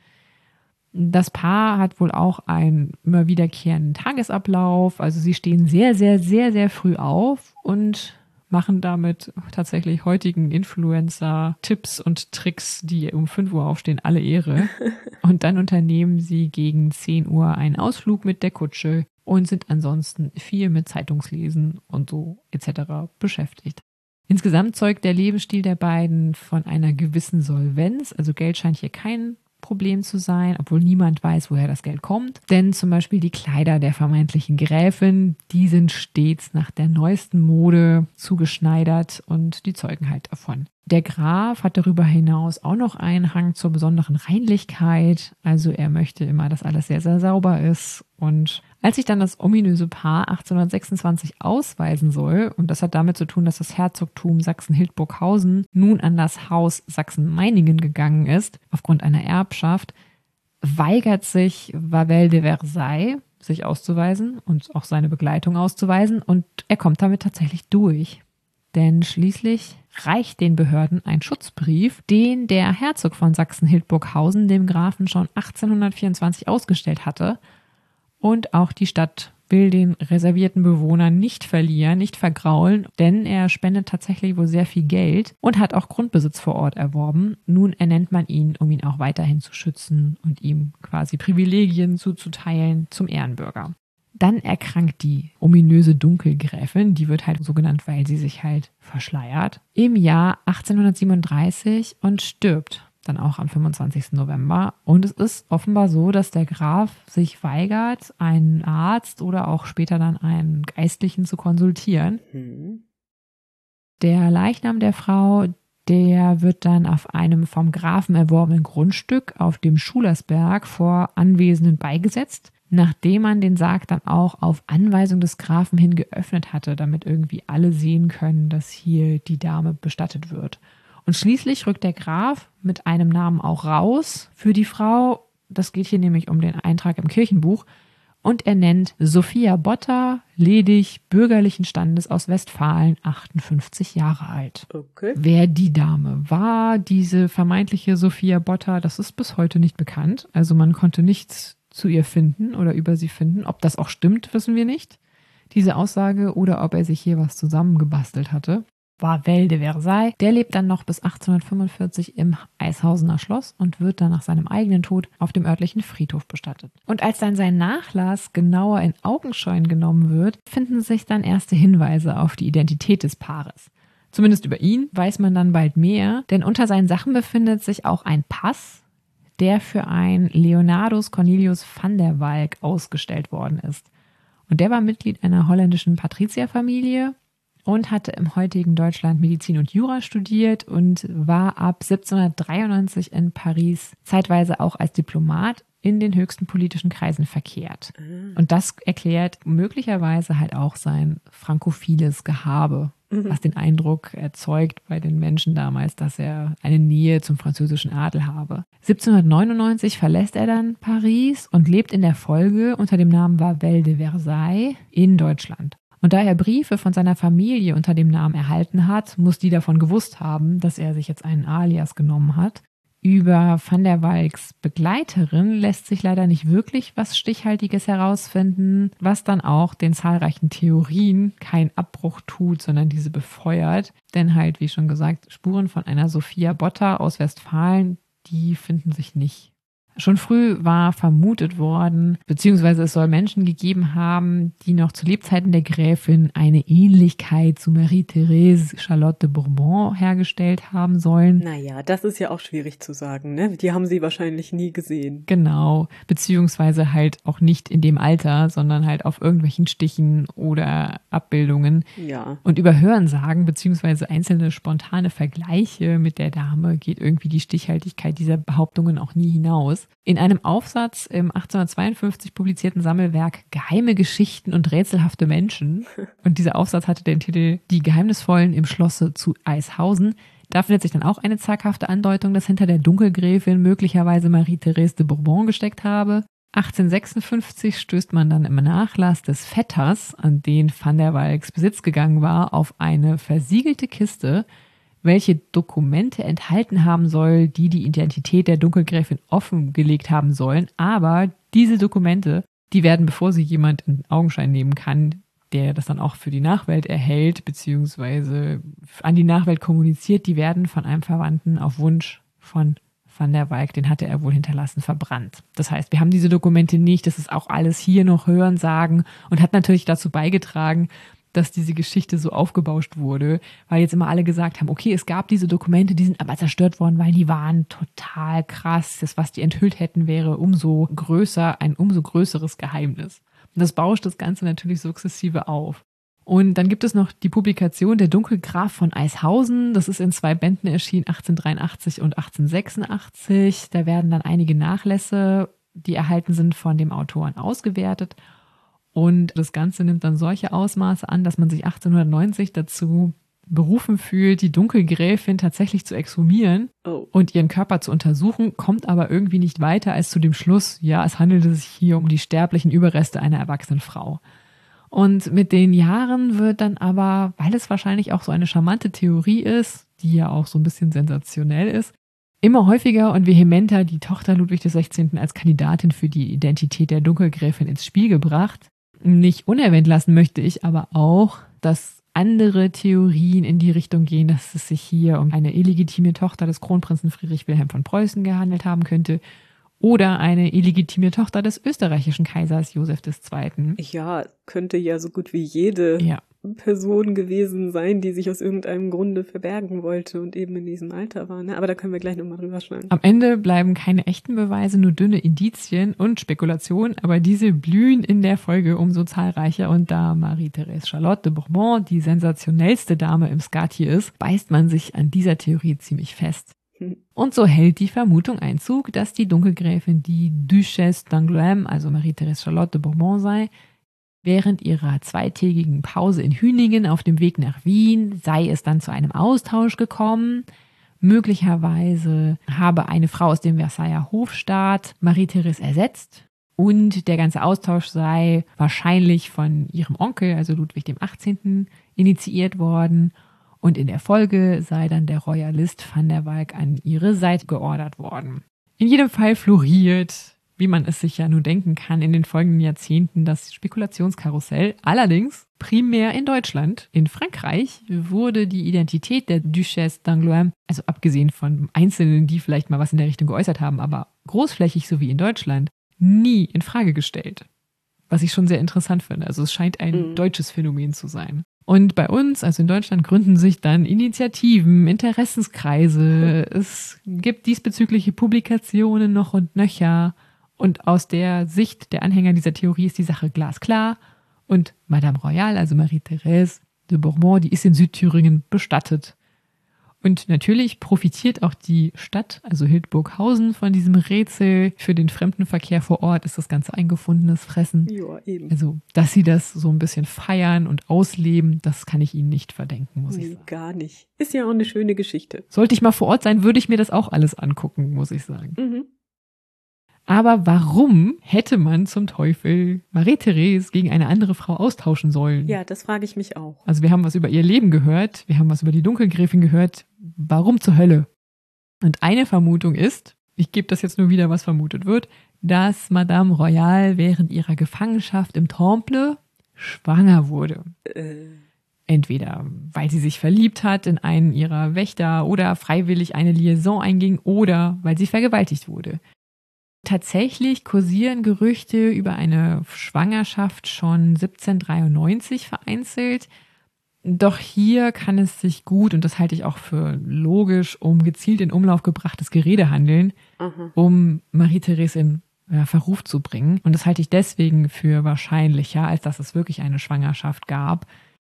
Speaker 2: Das Paar hat wohl auch einen immer wiederkehrenden Tagesablauf. Also sie stehen sehr, sehr, sehr, sehr früh auf und machen damit tatsächlich heutigen Influencer-Tipps und Tricks, die um fünf Uhr aufstehen, alle Ehre. Und dann unternehmen sie gegen zehn Uhr einen Ausflug mit der Kutsche und sind ansonsten viel mit Zeitungslesen und so et cetera beschäftigt. Insgesamt zeugt der Lebensstil der beiden von einer gewissen Solvenz. Also Geld scheint hier kein Problem zu sein, obwohl niemand weiß, woher das Geld kommt. Denn zum Beispiel die Kleider der vermeintlichen Gräfin, die sind stets nach der neuesten Mode zugeschneidert und die zeugen halt davon. Der Graf hat darüber hinaus auch noch einen Hang zur besonderen Reinlichkeit. Also er möchte immer, dass alles sehr, sehr sauber ist. Und als sich dann das ominöse Paar achtzehnhundertsechsundzwanzig ausweisen soll, und das hat damit zu tun, dass das Herzogtum Sachsen-Hildburghausen nun an das Haus Sachsen-Meiningen gegangen ist, aufgrund einer Erbschaft, weigert sich Wawel de Versailles, sich auszuweisen und auch seine Begleitung auszuweisen. Und er kommt damit tatsächlich durch. Denn schließlich reicht den Behörden ein Schutzbrief, den der Herzog von Sachsen-Hildburghausen dem Grafen schon achtzehnhundertvierundzwanzig ausgestellt hatte. Und auch die Stadt will den reservierten Bewohnern nicht verlieren, nicht vergraulen, denn er spendet tatsächlich wohl sehr viel Geld und hat auch Grundbesitz vor Ort erworben. Nun ernennt man ihn, um ihn auch weiterhin zu schützen und ihm quasi Privilegien zuzuteilen zum Ehrenbürger. Dann erkrankt die ominöse Dunkelgräfin, die wird halt so genannt, weil sie sich halt verschleiert, im Jahr achtzehnhundertsiebenunddreißig und stirbt dann auch am fünfundzwanzigsten November. Und es ist offenbar so, dass der Graf sich weigert, einen Arzt oder auch später dann einen Geistlichen zu konsultieren. Mhm. Der Leichnam der Frau, der wird dann auf einem vom Grafen erworbenen Grundstück auf dem Schulersberg vor Anwesenden beigesetzt, nachdem man den Sarg dann auch auf Anweisung des Grafen hin geöffnet hatte, damit irgendwie alle sehen können, dass hier die Dame bestattet wird. Und schließlich rückt der Graf mit einem Namen auch raus für die Frau. Das geht hier nämlich um den Eintrag im Kirchenbuch. Und er nennt Sophia Botta, ledig, bürgerlichen Standes aus Westfalen, achtundfünfzig Jahre alt.
Speaker 3: Okay.
Speaker 2: Wer die Dame war, diese vermeintliche Sophia Botta, das ist bis heute nicht bekannt. Also man konnte nichts zu ihr finden oder über sie finden. Ob das auch stimmt, wissen wir nicht, diese Aussage, oder ob er sich hier was zusammengebastelt hatte. Wawel de Versailles, der lebt dann noch bis achtzehnhundertfünfundvierzig im Eishausener Schloss und wird dann nach seinem eigenen Tod auf dem örtlichen Friedhof bestattet. Und als dann sein Nachlass genauer in Augenschein genommen wird, finden sich dann erste Hinweise auf die Identität des Paares. Zumindest über ihn weiß man dann bald mehr, denn unter seinen Sachen befindet sich auch ein Pass, der für ein Leonardus Cornelius van der Valk ausgestellt worden ist. Und der war Mitglied einer holländischen Patrizierfamilie und hatte im heutigen Deutschland Medizin und Jura studiert und war ab siebzehnhundertdreiundneunzig in Paris zeitweise auch als Diplomat in den höchsten politischen Kreisen verkehrt. Und das erklärt möglicherweise halt auch sein frankophiles Gehabe, mhm. was den Eindruck erzeugt bei den Menschen damals, dass er eine Nähe zum französischen Adel habe. siebzehnhundertneunundneunzig verlässt er dann Paris und lebt in der Folge unter dem Namen Wawel de Versailles in Deutschland. Und da er Briefe von seiner Familie unter dem Namen erhalten hat, muss die davon gewusst haben, dass er sich jetzt einen Alias genommen hat. Über Van der Valks Begleiterin lässt sich leider nicht wirklich was Stichhaltiges herausfinden, was dann auch den zahlreichen Theorien keinen Abbruch tut, sondern diese befeuert. Denn halt, wie schon gesagt, Spuren von einer Sophia Botta aus Westfalen, die finden sich nicht. Schon früh war vermutet worden, beziehungsweise es soll Menschen gegeben haben, die noch zu Lebzeiten der Gräfin eine Ähnlichkeit zu Marie-Thérèse Charlotte de Bourbon hergestellt haben sollen.
Speaker 3: Naja, das ist ja auch schwierig zu sagen, ne? Die haben sie wahrscheinlich nie gesehen.
Speaker 2: Genau, beziehungsweise halt auch nicht in dem Alter, sondern halt auf irgendwelchen Stichen oder Abbildungen.
Speaker 3: Ja.
Speaker 2: Und über Hörensagen, beziehungsweise einzelne spontane Vergleiche mit der Dame geht irgendwie die Stichhaltigkeit dieser Behauptungen auch nie hinaus. In einem Aufsatz im achtzehnhundertzweiundfünfzig publizierten Sammelwerk Geheime Geschichten und rätselhafte Menschen, und dieser Aufsatz hatte den Titel Die Geheimnisvollen im Schlosse zu Eishausen, da findet sich dann auch eine zaghafte Andeutung, dass hinter der Dunkelgräfin möglicherweise Marie-Thérèse de Bourbon gesteckt habe. achtzehnhundertsechsundfünfzig stößt man dann im Nachlass des Vetters, an den Van der Valks Besitz gegangen war, auf eine versiegelte Kiste, welche Dokumente enthalten haben soll, die die Identität der Dunkelgräfin offengelegt haben sollen. Aber diese Dokumente, die werden, bevor sie jemand in Augenschein nehmen kann, der das dann auch für die Nachwelt erhält, beziehungsweise an die Nachwelt kommuniziert, die werden von einem Verwandten auf Wunsch von Van der Valk, den hatte er wohl hinterlassen, verbrannt. Das heißt, wir haben diese Dokumente nicht, das ist auch alles hier noch Hörensagen und hat natürlich dazu beigetragen, dass diese Geschichte so aufgebauscht wurde, weil jetzt immer alle gesagt haben, okay, es gab diese Dokumente, die sind aber zerstört worden, weil die waren total krass. Das, was die enthüllt hätten, wäre umso größer, ein umso größeres Geheimnis. Und das bauscht das Ganze natürlich sukzessive auf. Und dann gibt es noch die Publikation Der Dunkelgraf von Eishausen. Das ist in zwei Bänden erschienen, achtzehnhundertdreiundachtzig und achtzehnhundertsechsundachtzig. Da werden dann einige Nachlässe, die erhalten sind, von dem Autoren ausgewertet. Und das Ganze nimmt dann solche Ausmaße an, dass man sich achtzehnhundertneunzig dazu berufen fühlt, die Dunkelgräfin tatsächlich zu exhumieren
Speaker 3: oh.
Speaker 2: und ihren Körper zu untersuchen, kommt aber irgendwie nicht weiter als zu dem Schluss, ja, es handelte sich hier um die sterblichen Überreste einer erwachsenen Frau. Und mit den Jahren wird dann aber, weil es wahrscheinlich auch so eine charmante Theorie ist, die ja auch so ein bisschen sensationell ist, immer häufiger und vehementer die Tochter Ludwig des Sechzehnten als Kandidatin für die Identität der Dunkelgräfin ins Spiel gebracht. Nicht unerwähnt lassen möchte ich aber auch, dass andere Theorien in die Richtung gehen, dass es sich hier um eine illegitime Tochter des Kronprinzen Friedrich Wilhelm von Preußen gehandelt haben könnte oder eine illegitime Tochter des österreichischen Kaisers Josef der Zweite.
Speaker 3: Ja, könnte ja so gut wie jede
Speaker 2: Ja.
Speaker 3: Person gewesen sein, die sich aus irgendeinem Grunde verbergen wollte und eben in diesem Alter war. Ne? Aber da können wir gleich nochmal drüber schnacken.
Speaker 2: Am Ende bleiben keine echten Beweise, nur dünne Indizien und Spekulationen, aber diese blühen in der Folge umso zahlreicher. Und da Marie-Thérèse Charlotte de Bourbon die sensationellste Dame im Skat hier ist, beißt man sich an dieser Theorie ziemlich fest.
Speaker 3: Hm.
Speaker 2: Und so hält die Vermutung Einzug, dass die Dunkelgräfin die Duchesse d'Angoulême, also Marie-Thérèse Charlotte de Bourbon sei. Während ihrer zweitägigen Pause in Hüningen auf dem Weg nach Wien sei es dann zu einem Austausch gekommen. Möglicherweise habe eine Frau aus dem Versailler Hofstaat Marie-Thérèse ersetzt und der ganze Austausch sei wahrscheinlich von ihrem Onkel, also Ludwig dem Achtzehnten, initiiert worden und in der Folge sei dann der Royalist Van der Valk an ihre Seite geordert worden. In jedem Fall floriert, wie man es sich ja nur denken kann, in den folgenden Jahrzehnten das Spekulationskarussell. Allerdings primär in Deutschland. In Frankreich wurde die Identität der Duchesse d'Angoulême, also abgesehen von Einzelnen, die vielleicht mal was in der Richtung geäußert haben, aber großflächig so wie in Deutschland, nie in Frage gestellt. Was ich schon sehr interessant finde. Also es scheint ein
Speaker 3: Mhm.
Speaker 2: deutsches Phänomen zu sein. Und bei uns, also in Deutschland, gründen sich dann Initiativen, Interessenskreise. Es gibt diesbezügliche Publikationen noch und nöcher. Und aus der Sicht der Anhänger dieser Theorie ist die Sache glasklar. Und Madame Royale, also Marie-Thérèse de Bourbon, die ist in Südthüringen bestattet. Und natürlich profitiert auch die Stadt, also Hildburghausen, von diesem Rätsel. Für den Fremdenverkehr vor Ort ist das Ganze ein gefundenes Fressen.
Speaker 3: Ja, eben.
Speaker 2: Also, dass sie das so ein bisschen feiern und ausleben, das kann ich ihnen nicht verdenken, muss ich
Speaker 3: Nee,
Speaker 2: sagen.
Speaker 3: gar nicht. Ist ja auch eine schöne Geschichte.
Speaker 2: Sollte ich mal vor Ort sein, würde ich mir das auch alles angucken, muss ich sagen.
Speaker 3: Mhm.
Speaker 2: Aber warum hätte man zum Teufel Marie-Thérèse gegen eine andere Frau austauschen sollen?
Speaker 3: Ja, das frage ich mich auch.
Speaker 2: Also wir haben was über ihr Leben gehört, wir haben was über die Dunkelgräfin gehört. Warum zur Hölle? Und eine Vermutung ist, ich gebe das jetzt nur wieder, was vermutet wird, dass Madame Royale während ihrer Gefangenschaft im Temple schwanger wurde.
Speaker 3: Äh,
Speaker 2: Entweder weil sie sich verliebt hat in einen ihrer Wächter oder freiwillig eine Liaison einging oder weil sie vergewaltigt wurde. Tatsächlich kursieren Gerüchte über eine Schwangerschaft schon siebzehnhundertdreiundneunzig vereinzelt. Doch hier kann es sich gut, und das halte ich auch für logisch, um gezielt in Umlauf gebrachtes Gerede handeln,
Speaker 3: Aha.
Speaker 2: um Marie-Therese in ja, Verruf zu bringen. Und das halte ich deswegen für wahrscheinlicher, als dass es wirklich eine Schwangerschaft gab.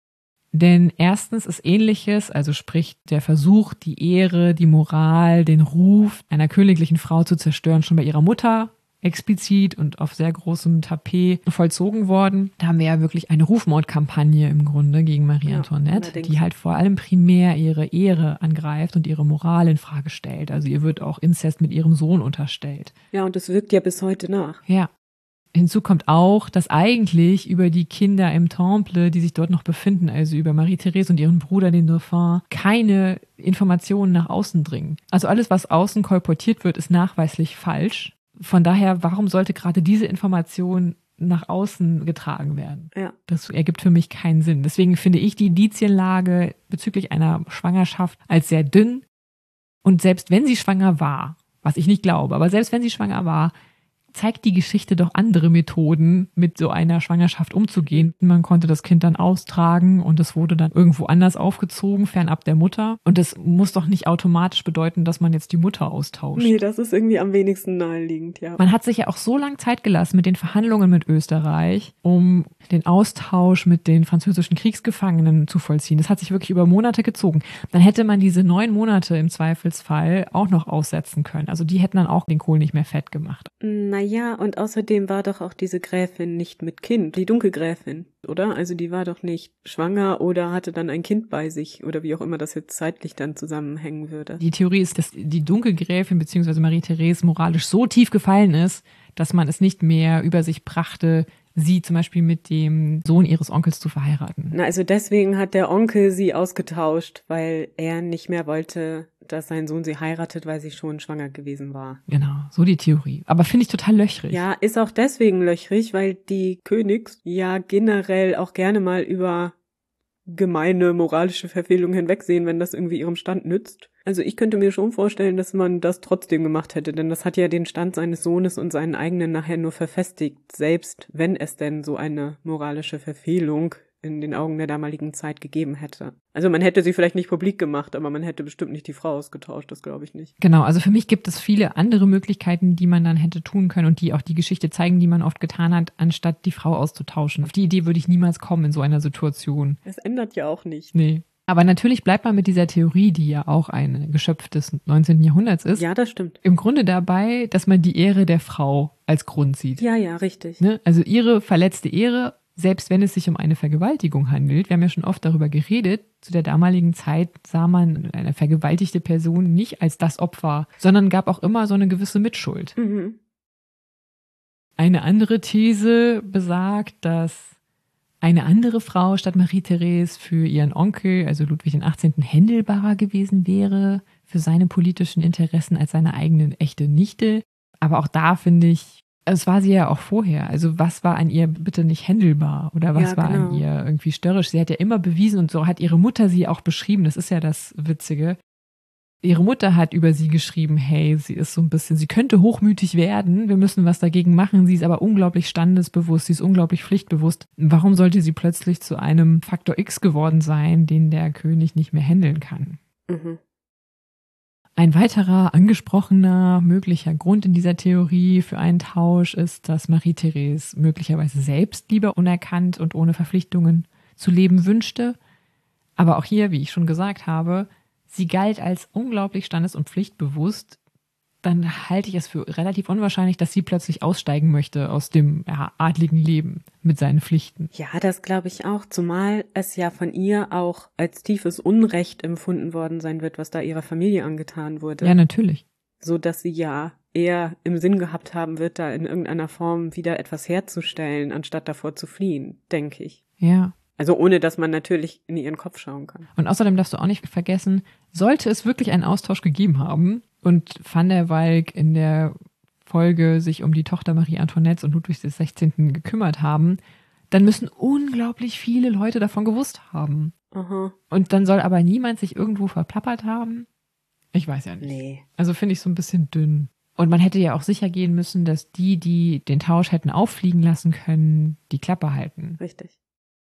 Speaker 2: Denn erstens ist Ähnliches, also sprich der Versuch, die Ehre, die Moral, den Ruf einer königlichen Frau zu zerstören, schon bei ihrer Mutter explizit und auf sehr großem Tapet vollzogen worden. Da haben wir ja wirklich eine Rufmordkampagne im Grunde gegen Marie
Speaker 3: Ja,
Speaker 2: Antoinette,
Speaker 3: allerdings.
Speaker 2: die halt vor allem primär ihre Ehre angreift und ihre Moral in Frage stellt. Also ihr wird auch Inzest mit ihrem Sohn unterstellt.
Speaker 3: Ja, und das wirkt ja bis heute nach.
Speaker 2: Ja. Hinzu kommt auch, dass eigentlich über die Kinder im Temple, die sich dort noch befinden, also über Marie-Therese und ihren Bruder, den Dauphin, keine Informationen nach außen dringen. Also alles, was außen kolportiert wird, ist nachweislich falsch. Von daher, warum sollte gerade diese Information nach außen getragen werden?
Speaker 3: Ja.
Speaker 2: Das ergibt für mich keinen Sinn. Deswegen finde ich die Indizienlage bezüglich einer Schwangerschaft als sehr dünn. Und selbst wenn sie schwanger war, was ich nicht glaube, aber selbst wenn sie schwanger war, zeigt die Geschichte doch andere Methoden, mit so einer Schwangerschaft umzugehen. Man konnte das Kind dann austragen und es wurde dann irgendwo anders aufgezogen, fernab der Mutter. Und das muss doch nicht automatisch bedeuten, dass man jetzt die Mutter austauscht.
Speaker 3: Nee, das ist irgendwie am wenigsten naheliegend, ja.
Speaker 2: Man hat sich ja auch so lange Zeit gelassen mit den Verhandlungen mit Österreich, um den Austausch mit den französischen Kriegsgefangenen zu vollziehen. Das hat sich wirklich über Monate gezogen. Dann hätte man diese neun Monate im Zweifelsfall auch noch aussetzen können. Also die hätten dann auch den Kohl nicht mehr fett gemacht.
Speaker 3: Naja, und außerdem war doch auch diese Gräfin nicht mit Kind, die Dunkelgräfin, oder? Also die war doch nicht schwanger oder hatte dann ein Kind bei sich oder wie auch immer das jetzt zeitlich dann zusammenhängen würde.
Speaker 2: Die Theorie ist, dass die Dunkelgräfin bzw. Marie-Therese moralisch so tief gefallen ist, dass man es nicht mehr über sich brachte, sie zum Beispiel mit dem Sohn ihres Onkels zu verheiraten.
Speaker 3: Na, also deswegen hat der Onkel sie ausgetauscht, weil er nicht mehr wollte, dass sein Sohn sie heiratet, weil sie schon schwanger gewesen war.
Speaker 2: Genau, so die Theorie. Aber finde ich total löchrig.
Speaker 3: Ja, ist auch deswegen löchrig, weil die Königs ja generell auch gerne mal über gemeine moralische Verfehlungen hinwegsehen, wenn das irgendwie ihrem Stand nützt. Also ich könnte mir schon vorstellen, dass man das trotzdem gemacht hätte, denn das hat ja den Stand seines Sohnes und seinen eigenen nachher nur verfestigt, selbst wenn es denn so eine moralische Verfehlung in den Augen der damaligen Zeit gegeben hätte. Also man hätte sie vielleicht nicht publik gemacht, aber man hätte bestimmt nicht die Frau ausgetauscht, das glaube ich nicht.
Speaker 2: Genau, also für mich gibt es viele andere Möglichkeiten, die man dann hätte tun können und die auch die Geschichte zeigen, die man oft getan hat, anstatt die Frau auszutauschen. Auf die Idee würde ich niemals kommen in so einer Situation.
Speaker 3: Es ändert ja auch nicht.
Speaker 2: Nee. Aber natürlich bleibt man mit dieser Theorie, die ja auch ein Geschöpf des neunzehnten Jahrhunderts ist,
Speaker 3: Ja, das stimmt.
Speaker 2: im Grunde dabei, dass man die Ehre der Frau als Grund sieht.
Speaker 3: Ja, ja, richtig.
Speaker 2: Ne? Also ihre verletzte Ehre, selbst wenn es sich um eine Vergewaltigung handelt, wir haben ja schon oft darüber geredet, zu der damaligen Zeit sah man eine vergewaltigte Person nicht als das Opfer, sondern gab auch immer so eine gewisse Mitschuld.
Speaker 3: Mhm.
Speaker 2: Eine andere These besagt, dass eine andere Frau statt Marie-Therese für ihren Onkel, also Ludwig den achtzehnten, händelbarer gewesen wäre für seine politischen Interessen als seine eigene echte Nichte. Aber auch da finde ich, es war sie ja auch vorher. Also was war an ihr bitte nicht händelbar oder was
Speaker 3: Ja,
Speaker 2: war
Speaker 3: genau.
Speaker 2: an ihr irgendwie störrisch? Sie hat ja immer bewiesen und so hat ihre Mutter sie auch beschrieben. Das ist ja das Witzige. Ihre Mutter hat über sie geschrieben, hey, sie ist so ein bisschen, sie könnte hochmütig werden, wir müssen was dagegen machen, sie ist aber unglaublich standesbewusst, sie ist unglaublich pflichtbewusst. Warum sollte sie plötzlich zu einem Faktor X geworden sein, den der König nicht mehr handeln kann?
Speaker 3: Mhm.
Speaker 2: Ein weiterer angesprochener möglicher Grund in dieser Theorie für einen Tausch ist, dass Marie-Therese möglicherweise selbst lieber unerkannt und ohne Verpflichtungen zu leben wünschte. Aber auch hier, wie ich schon gesagt habe, sie galt als unglaublich standes- und pflichtbewusst, dann halte ich es für relativ unwahrscheinlich, dass sie plötzlich aussteigen möchte aus dem ja, adligen Leben mit seinen Pflichten.
Speaker 3: Ja, das glaube ich auch, zumal es ja von ihr auch als tiefes Unrecht empfunden worden sein wird, was da ihrer Familie angetan wurde.
Speaker 2: Ja, natürlich.
Speaker 3: So dass sie ja eher im Sinn gehabt haben wird, da in irgendeiner Form wieder etwas herzustellen, anstatt davor zu fliehen, denke ich.
Speaker 2: Ja.
Speaker 3: Also ohne, dass man natürlich in ihren Kopf schauen kann.
Speaker 2: Und außerdem darfst du auch nicht vergessen, sollte es wirklich einen Austausch gegeben haben und Van der Valk in der Folge sich um die Tochter Marie Antoinettes und Ludwig des sechzehnten gekümmert haben, dann müssen unglaublich viele Leute davon gewusst haben.
Speaker 3: Aha.
Speaker 2: Und dann soll aber niemand sich irgendwo verplappert haben? Ich weiß ja nicht.
Speaker 3: Nee.
Speaker 2: Also finde ich so ein bisschen dünn. Und man hätte ja auch sicher gehen müssen, dass die, die den Tausch hätten auffliegen lassen können, die Klappe halten.
Speaker 3: Richtig.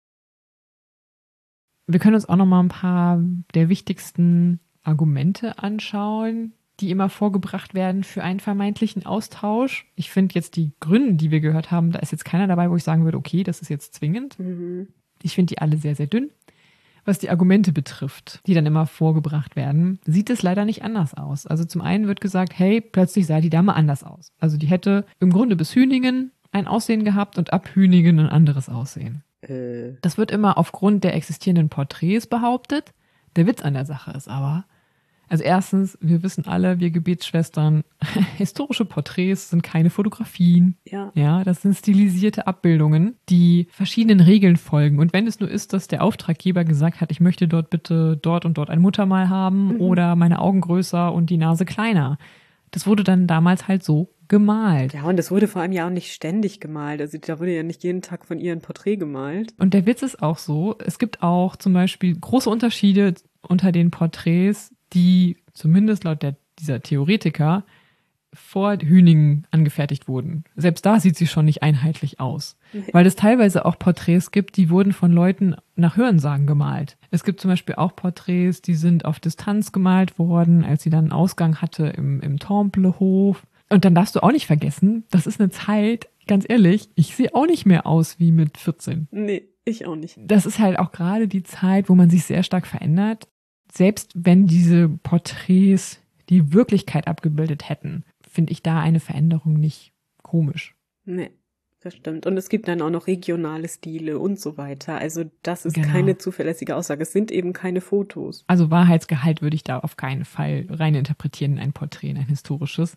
Speaker 2: Wir können uns auch noch mal ein paar der wichtigsten Argumente anschauen, die immer vorgebracht werden für einen vermeintlichen Austausch. Ich finde jetzt die Gründe, die wir gehört haben, da ist jetzt keiner dabei, wo ich sagen würde, okay, das ist jetzt zwingend.
Speaker 3: Mhm.
Speaker 2: Ich finde die alle sehr, sehr dünn. Was die Argumente betrifft, die dann immer vorgebracht werden, sieht es leider nicht anders aus. Also zum einen wird gesagt, hey, plötzlich sah die Dame anders aus. Also die hätte im Grunde bis Hüningen ein Aussehen gehabt und ab Hüningen ein anderes Aussehen.
Speaker 3: Äh.
Speaker 2: Das wird immer aufgrund der existierenden Porträts behauptet. Der Witz an der Sache ist aber, also erstens, wir wissen alle, wir Gebetsschwestern, historische Porträts sind keine Fotografien.
Speaker 3: Ja.
Speaker 2: Ja, das sind stilisierte Abbildungen, die verschiedenen Regeln folgen. Und wenn es nur ist, dass der Auftraggeber gesagt hat, ich möchte dort bitte dort und dort ein Muttermal haben
Speaker 3: Mhm.
Speaker 2: oder meine Augen größer und die Nase kleiner. Das wurde dann damals halt so gemalt.
Speaker 3: Ja, und das wurde vor allem ja auch nicht ständig gemalt. Also da wurde ja nicht jeden Tag von ihr ein Porträt gemalt.
Speaker 2: Und der Witz ist auch so, es gibt auch zum Beispiel große Unterschiede unter den Porträts, die zumindest laut der, dieser Theoretiker vor Hüningen angefertigt wurden. Selbst da sieht sie schon nicht einheitlich aus.
Speaker 3: Nee.
Speaker 2: Weil es teilweise auch Porträts gibt, die wurden von Leuten nach Hörensagen gemalt. Es gibt zum Beispiel auch Porträts, die sind auf Distanz gemalt worden, als sie dann einen Ausgang hatte im, im Templehof. Und dann darfst du auch nicht vergessen, das ist eine Zeit, ganz ehrlich, ich sehe auch nicht mehr aus wie mit vierzehn.
Speaker 3: Nee, ich auch nicht.
Speaker 2: Das ist halt auch gerade die Zeit, wo man sich sehr stark verändert. Selbst wenn diese Porträts die Wirklichkeit abgebildet hätten, finde ich da eine Veränderung nicht komisch.
Speaker 3: Nee, das stimmt. Und es gibt dann auch noch regionale Stile und so weiter. Also das ist
Speaker 2: Genau.
Speaker 3: keine zuverlässige Aussage. Es sind eben keine Fotos.
Speaker 2: Also Wahrheitsgehalt würde ich da auf keinen Fall rein interpretieren in ein Porträt, in ein historisches.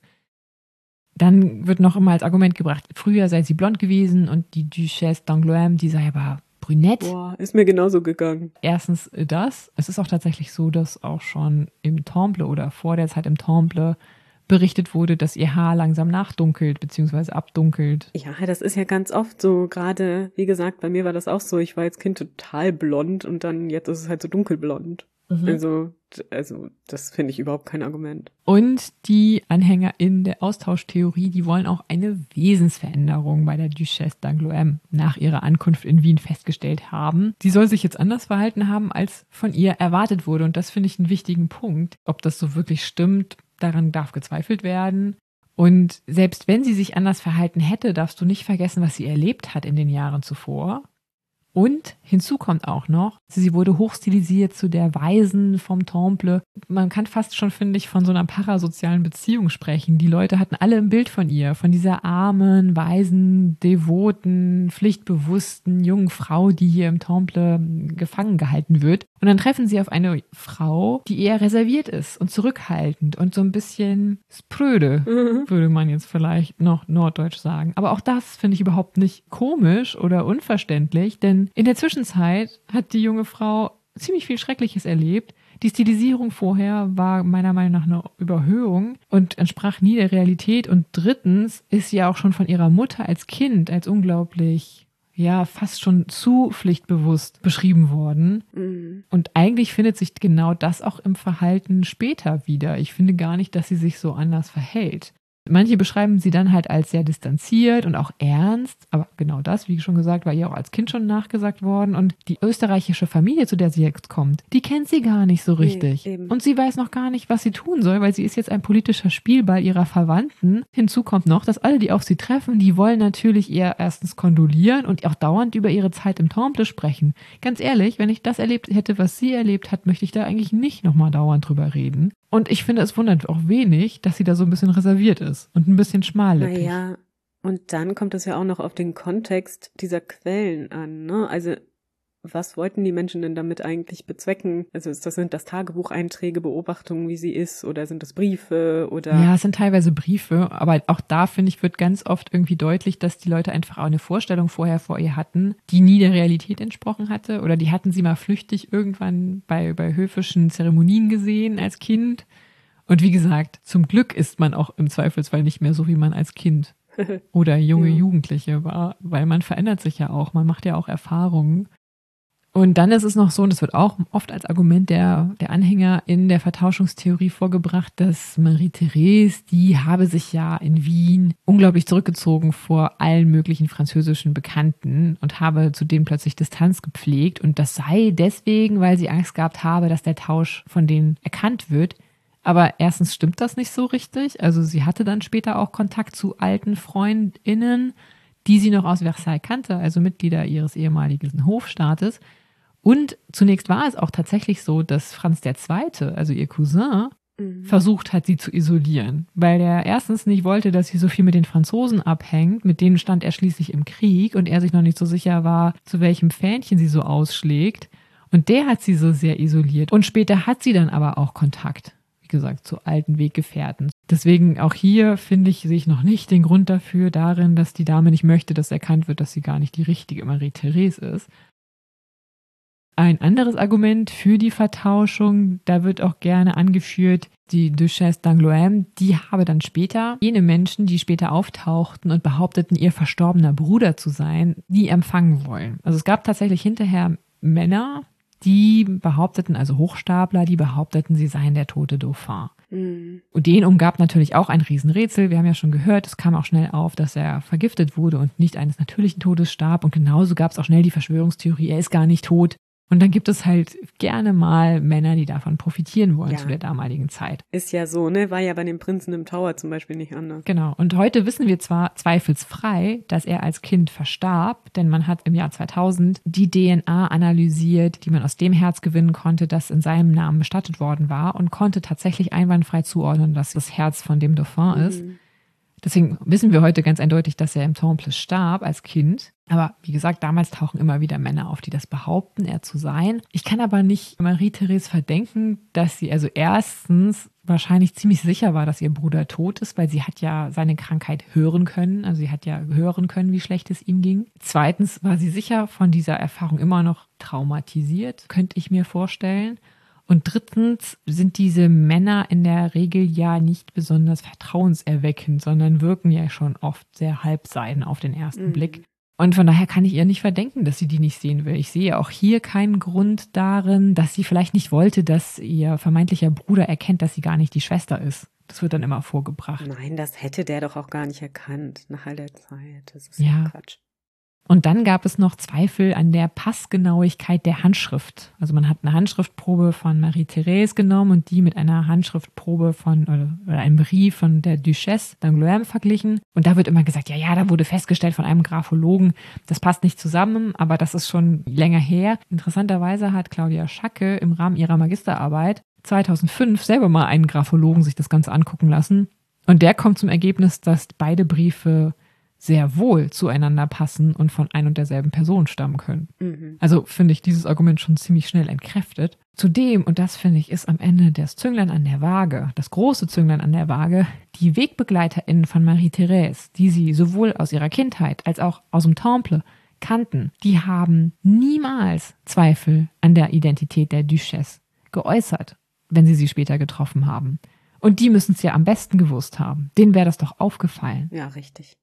Speaker 2: Dann wird noch immer als Argument gebracht, früher sei sie blond gewesen und die Duchesse d'Angoulême, die sei aber brünett.
Speaker 3: Boah, ist mir genauso gegangen.
Speaker 2: Erstens das. Es ist auch tatsächlich so, dass auch schon im Temple oder vor der Zeit im Temple berichtet wurde, dass ihr Haar langsam nachdunkelt bzw. abdunkelt.
Speaker 3: Ja, das ist ja ganz oft so. Gerade, wie gesagt, bei mir war das auch so. Ich war als Kind total blond und dann jetzt ist es halt so dunkelblond.
Speaker 2: Mhm.
Speaker 3: Also, also das finde ich überhaupt kein Argument.
Speaker 2: Und die Anhänger in der Austauschtheorie, die wollen auch eine Wesensveränderung bei der Duchesse d'Angoulême nach ihrer Ankunft in Wien festgestellt haben. Sie soll sich jetzt anders verhalten haben, als von ihr erwartet wurde. Und das finde ich einen wichtigen Punkt. Ob das so wirklich stimmt, daran darf gezweifelt werden. Und selbst wenn sie sich anders verhalten hätte, darfst du nicht vergessen, was sie erlebt hat in den Jahren zuvor. Und hinzu kommt auch noch, sie wurde hochstilisiert zu der Weisen vom Temple. Man kann fast schon, finde ich, von so einer parasozialen Beziehung sprechen. Die Leute hatten alle ein Bild von ihr, von dieser armen, weisen, devoten, pflichtbewussten jungen Frau, die hier im Temple gefangen gehalten wird. Und dann treffen sie auf eine Frau, die eher reserviert ist und zurückhaltend und so ein bisschen spröde,
Speaker 3: Mhm.
Speaker 2: würde man jetzt vielleicht noch norddeutsch sagen. Aber auch das finde ich überhaupt nicht komisch oder unverständlich, denn in der Zwischenzeit hat die junge Frau ziemlich viel Schreckliches erlebt. Die Stilisierung vorher war meiner Meinung nach eine Überhöhung und entsprach nie der Realität. Und drittens ist sie auch schon von ihrer Mutter als Kind als unglaublich, ja, fast schon zu pflichtbewusst beschrieben worden.
Speaker 3: Mhm.
Speaker 2: Und eigentlich findet sich genau das auch im Verhalten später wieder. Ich finde gar nicht, dass sie sich so anders verhält. Manche beschreiben sie dann halt als sehr distanziert und auch ernst, aber genau das, wie schon gesagt, war ihr auch als Kind schon nachgesagt worden. Und die österreichische Familie, zu der sie jetzt kommt, die kennt sie gar nicht so richtig.
Speaker 3: Nee, eben.
Speaker 2: Und sie weiß noch gar nicht, was sie tun soll, weil sie ist jetzt ein politischer Spielball ihrer Verwandten. Hinzu kommt noch, dass alle, die auf sie treffen, die wollen natürlich eher erstens kondolieren und auch dauernd über ihre Zeit im Temple sprechen. Ganz ehrlich, wenn ich das erlebt hätte, was sie erlebt hat, möchte ich da eigentlich nicht nochmal dauernd drüber reden. Und ich finde, es wundert auch wenig, dass sie da so ein bisschen reserviert ist und ein bisschen schmallippig.
Speaker 3: Naja, und dann kommt es ja auch noch auf den Kontext dieser Quellen an, ne? Also, was wollten die Menschen denn damit eigentlich bezwecken? Also, ist das, sind das Tagebucheinträge, Beobachtungen, wie sie ist, oder sind das Briefe, oder?
Speaker 2: Ja, es sind teilweise Briefe, aber auch da, finde ich, wird ganz oft irgendwie deutlich, dass die Leute einfach auch eine Vorstellung vorher vor ihr hatten, die nie der Realität entsprochen hatte, oder die hatten sie mal flüchtig irgendwann bei, bei höfischen Zeremonien gesehen als Kind. Und wie gesagt, zum Glück ist man auch im Zweifelsfall nicht mehr so, wie man als Kind oder junge
Speaker 3: Ja.
Speaker 2: Jugendliche war, weil man verändert sich ja auch, man macht ja auch Erfahrungen. Und dann ist es noch so, und das wird auch oft als Argument der, der Anhänger in der Vertauschungstheorie vorgebracht, dass Marie-Thérèse, die habe sich ja in Wien unglaublich zurückgezogen vor allen möglichen französischen Bekannten und habe zu denen plötzlich Distanz gepflegt. Und das sei deswegen, weil sie Angst gehabt habe, dass der Tausch von denen erkannt wird. Aber erstens stimmt das nicht so richtig. Also sie hatte dann später auch Kontakt zu alten FreundInnen, die sie noch aus Versailles kannte, also Mitglieder ihres ehemaligen Hofstaates. Und zunächst war es auch tatsächlich so, dass Franz der Zweite., also ihr Cousin, mhm. versucht hat, sie zu isolieren. Weil er erstens nicht wollte, dass sie so viel mit den Franzosen abhängt. Mit denen stand er schließlich im Krieg und er sich noch nicht so sicher war, zu welchem Fähnchen sie so ausschlägt. Und der hat sie so sehr isoliert. Und später hat sie dann aber auch Kontakt, wie gesagt, zu alten Weggefährten. Deswegen auch hier, finde ich, sehe ich noch nicht den Grund dafür darin, dass die Dame nicht möchte, dass erkannt wird, dass sie gar nicht die richtige Marie-Thérèse ist. Ein anderes Argument für die Vertauschung, da wird auch gerne angeführt, die Duchesse d'Angoulême, die habe dann später jene Menschen, die später auftauchten und behaupteten, ihr verstorbener Bruder zu sein, nie empfangen wollen. Also es gab tatsächlich hinterher Männer, die behaupteten, also Hochstapler, die behaupteten, sie seien der tote Dauphin. Mhm. Und den umgab natürlich auch ein Riesenrätsel. Wir haben ja schon gehört, es kam auch schnell auf, dass er vergiftet wurde und nicht eines natürlichen Todes starb. Und genauso gab es auch schnell die Verschwörungstheorie, er ist gar nicht tot. Und dann gibt es halt gerne mal Männer, die davon profitieren wollen, ja, zu der damaligen Zeit.
Speaker 3: Ist ja so, ne? War ja bei den Prinzen im Tower zum Beispiel nicht anders.
Speaker 2: Genau. Und heute wissen wir zwar zweifelsfrei, dass er als Kind verstarb, denn man hat im Jahr zweitausend die D N A analysiert, die man aus dem Herz gewinnen konnte, das in seinem Namen bestattet worden war und konnte tatsächlich einwandfrei zuordnen, dass das Herz von dem Dauphin mhm. ist. Deswegen wissen wir heute ganz eindeutig, dass er im Temple starb als Kind. Aber wie gesagt, damals tauchen immer wieder Männer auf, die das behaupten, er zu sein. Ich kann aber nicht Marie-Thérèse verdenken, dass sie also erstens wahrscheinlich ziemlich sicher war, dass ihr Bruder tot ist, weil sie hat ja seine Krankheit hören können. Also sie hat ja hören können, wie schlecht es ihm ging. Zweitens war sie sicher von dieser Erfahrung immer noch traumatisiert, könnte ich mir vorstellen. Und drittens sind diese Männer in der Regel ja nicht besonders vertrauenserweckend, sondern wirken ja schon oft sehr halbseiden auf den ersten mhm. Blick. Und von daher kann ich ihr nicht verdenken, dass sie die nicht sehen will. Ich sehe auch hier keinen Grund darin, dass sie vielleicht nicht wollte, dass ihr vermeintlicher Bruder erkennt, dass sie gar nicht die Schwester ist. Das wird dann immer vorgebracht.
Speaker 3: Nein, das hätte der doch auch gar nicht erkannt nach all der Zeit. Das ist ja Quatsch.
Speaker 2: Und dann gab es noch Zweifel an der Passgenauigkeit der Handschrift. Also man hat eine Handschriftprobe von Marie-Thérèse genommen und die mit einer Handschriftprobe von oder, oder einem Brief von der Duchesse d'Angoulême verglichen. Und da wird immer gesagt, ja, ja, da wurde festgestellt von einem Graphologen, das passt nicht zusammen, aber das ist schon länger her. Interessanterweise hat Claudia Schacke im Rahmen ihrer Magisterarbeit zweitausendfünf selber mal einen Graphologen sich das Ganze angucken lassen. Und der kommt zum Ergebnis, dass beide Briefe sehr wohl zueinander passen und von ein und derselben Person stammen können. Mhm. Also finde ich dieses Argument schon ziemlich schnell entkräftet. Zudem, und das finde ich, ist am Ende das Zünglein an der Waage, das große Zünglein an der Waage, die WegbegleiterInnen von Marie-Thérèse, die sie sowohl aus ihrer Kindheit als auch aus dem Temple kannten, die haben niemals Zweifel an der Identität der Duchesse geäußert, wenn sie sie später getroffen haben. Und die müssen es ja am besten gewusst haben. Denen wäre das doch aufgefallen.
Speaker 3: Ja, richtig.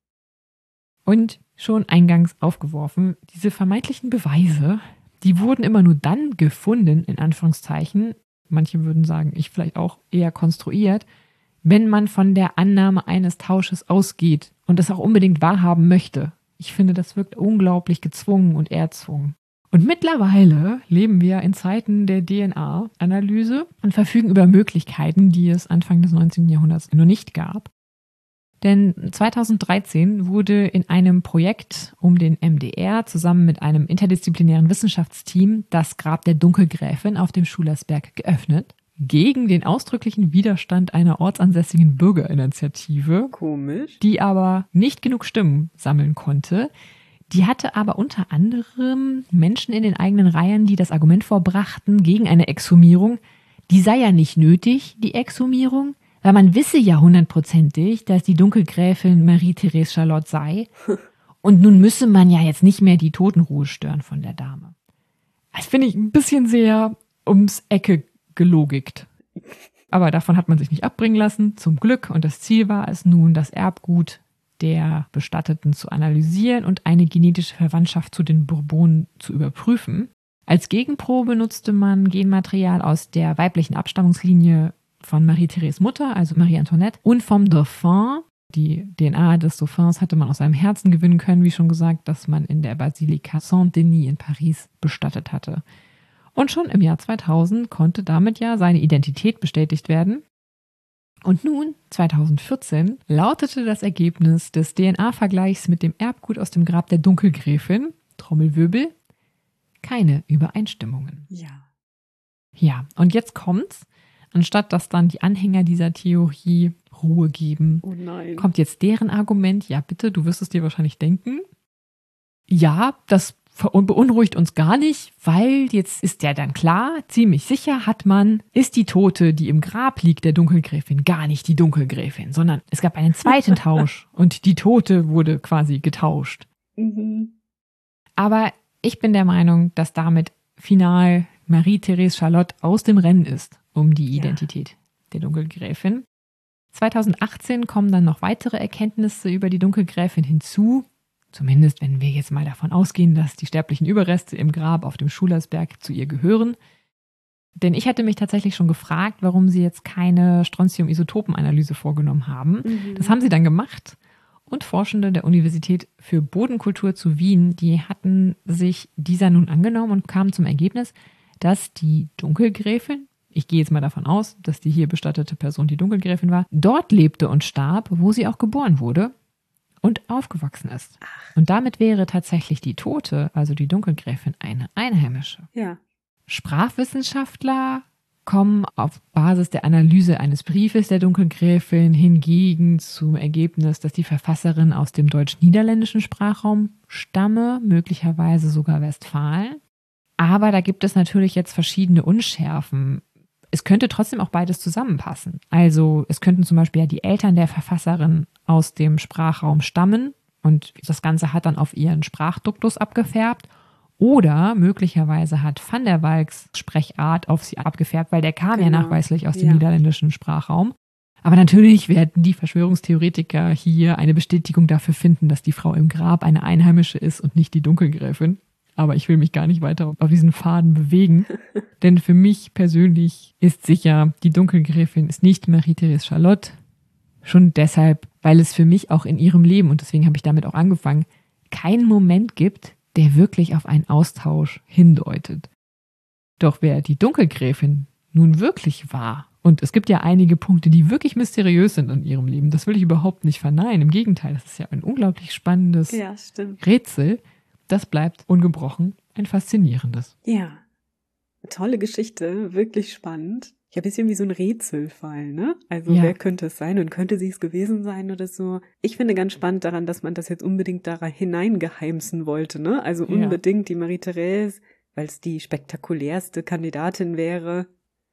Speaker 2: Und schon eingangs aufgeworfen, diese vermeintlichen Beweise, die wurden immer nur dann gefunden, in Anführungszeichen, manche würden sagen, ich vielleicht auch eher konstruiert, wenn man von der Annahme eines Tausches ausgeht und das auch unbedingt wahrhaben möchte. Ich finde, das wirkt unglaublich gezwungen und erzwungen. Und mittlerweile leben wir in Zeiten der D N A-Analyse und verfügen über Möglichkeiten, die es Anfang des neunzehnten Jahrhunderts noch nicht gab. Denn zweitausenddreizehn wurde in einem Projekt um den M D R zusammen mit einem interdisziplinären Wissenschaftsteam das Grab der Dunkelgräfin auf dem Schulersberg geöffnet, gegen den ausdrücklichen Widerstand einer ortsansässigen Bürgerinitiative.
Speaker 3: Komisch.
Speaker 2: Die aber nicht genug Stimmen sammeln konnte. Die hatte aber unter anderem Menschen in den eigenen Reihen, die das Argument vorbrachten gegen eine Exhumierung. Die sei ja nicht nötig, die Exhumierung. Weil man wisse ja hundertprozentig, dass die Dunkelgräfin Marie-Thérèse Charlotte sei. Und nun müsse man ja jetzt nicht mehr die Totenruhe stören von der Dame. Das finde ich ein bisschen sehr ums Ecke gelogikt. Aber davon hat man sich nicht abbringen lassen, zum Glück. Und das Ziel war es nun, das Erbgut der Bestatteten zu analysieren und eine genetische Verwandtschaft zu den Bourbonen zu überprüfen. Als Gegenprobe nutzte man Genmaterial aus der weiblichen Abstammungslinie von Marie-Therese Mutter, also Marie Antoinette, und vom Dauphin. Die D N A des Dauphins hatte man aus seinem Herzen gewinnen können, wie schon gesagt, das man in der Basilika Saint-Denis in Paris bestattet hatte. Und schon im Jahr zweitausend konnte damit ja seine Identität bestätigt werden. Und nun, zweitausendvierzehn, lautete das Ergebnis des D N A-Vergleichs mit dem Erbgut aus dem Grab der Dunkelgräfin, Trommelwirbel, keine Übereinstimmungen.
Speaker 3: Ja.
Speaker 2: Ja, und jetzt kommt's. Anstatt dass dann die Anhänger dieser Theorie Ruhe geben,
Speaker 3: Oh nein.
Speaker 2: kommt jetzt deren Argument, ja bitte, du wirst es dir wahrscheinlich denken. Ja, das beunruhigt uns gar nicht, weil jetzt ist ja dann klar, ziemlich sicher hat man, ist die Tote, die im Grab liegt, der Dunkelgräfin, gar nicht die Dunkelgräfin, sondern es gab einen zweiten Tausch und die Tote wurde quasi getauscht.
Speaker 3: Mhm.
Speaker 2: Aber ich bin der Meinung, dass damit final Marie-Therese Charlotte aus dem Rennen ist um die Identität ja. der Dunkelgräfin. zweitausendachtzehn kommen dann noch weitere Erkenntnisse über die Dunkelgräfin hinzu. Zumindest, wenn wir jetzt mal davon ausgehen, dass die sterblichen Überreste im Grab auf dem Schulersberg zu ihr gehören. Denn ich hatte mich tatsächlich schon gefragt, warum sie jetzt keine Strontium-Isotopenanalyse vorgenommen haben. Mhm. Das haben sie dann gemacht. Und Forschende der Universität für Bodenkultur zu Wien, die hatten sich dieser nun angenommen und kamen zum Ergebnis, dass die Dunkelgräfin, ich gehe jetzt mal davon aus, dass die hier bestattete Person die Dunkelgräfin war, dort lebte und starb, wo sie auch geboren wurde und aufgewachsen ist.
Speaker 3: Ach.
Speaker 2: Und damit wäre tatsächlich die Tote, also die Dunkelgräfin, eine Einheimische.
Speaker 3: Ja.
Speaker 2: Sprachwissenschaftler kommen auf Basis der Analyse eines Briefes der Dunkelgräfin hingegen zum Ergebnis, dass die Verfasserin aus dem deutsch-niederländischen Sprachraum stamme, möglicherweise sogar Westfalen. Aber da gibt es natürlich jetzt verschiedene Unschärfen. Es könnte trotzdem auch beides zusammenpassen. Also es könnten zum Beispiel ja die Eltern der Verfasserin aus dem Sprachraum stammen und das Ganze hat dann auf ihren Sprachduktus abgefärbt. Oder möglicherweise hat Van der Valks Sprechart auf sie abgefärbt, weil der kam genau. ja nachweislich aus dem ja. niederländischen Sprachraum. Aber natürlich werden die Verschwörungstheoretiker hier eine Bestätigung dafür finden, dass die Frau im Grab eine Einheimische ist und nicht die Dunkelgräfin. Aber ich will mich gar nicht weiter auf diesen Faden bewegen. Denn für mich persönlich ist sicher, die Dunkelgräfin ist nicht Marie-Therese Charlotte. Schon deshalb, weil es für mich auch in ihrem Leben, und deswegen habe ich damit auch angefangen, keinen Moment gibt, der wirklich auf einen Austausch hindeutet. Doch wer die Dunkelgräfin nun wirklich war, und es gibt ja einige Punkte, die wirklich mysteriös sind in ihrem Leben, das will ich überhaupt nicht verneinen. Im Gegenteil, das ist ja ein unglaublich spannendes
Speaker 3: ja, stimmt.
Speaker 2: Rätsel. Das bleibt ungebrochen ein faszinierendes.
Speaker 3: Ja, tolle Geschichte, wirklich spannend. Ja, ein bisschen wie so ein Rätselfall, ne? Also ja. wer könnte es sein und könnte sie es gewesen sein oder so? Ich finde ganz spannend daran, dass man das jetzt unbedingt da hineingeheimsen wollte, ne? Also unbedingt ja. die Marie-Therese, weil es die spektakulärste Kandidatin wäre.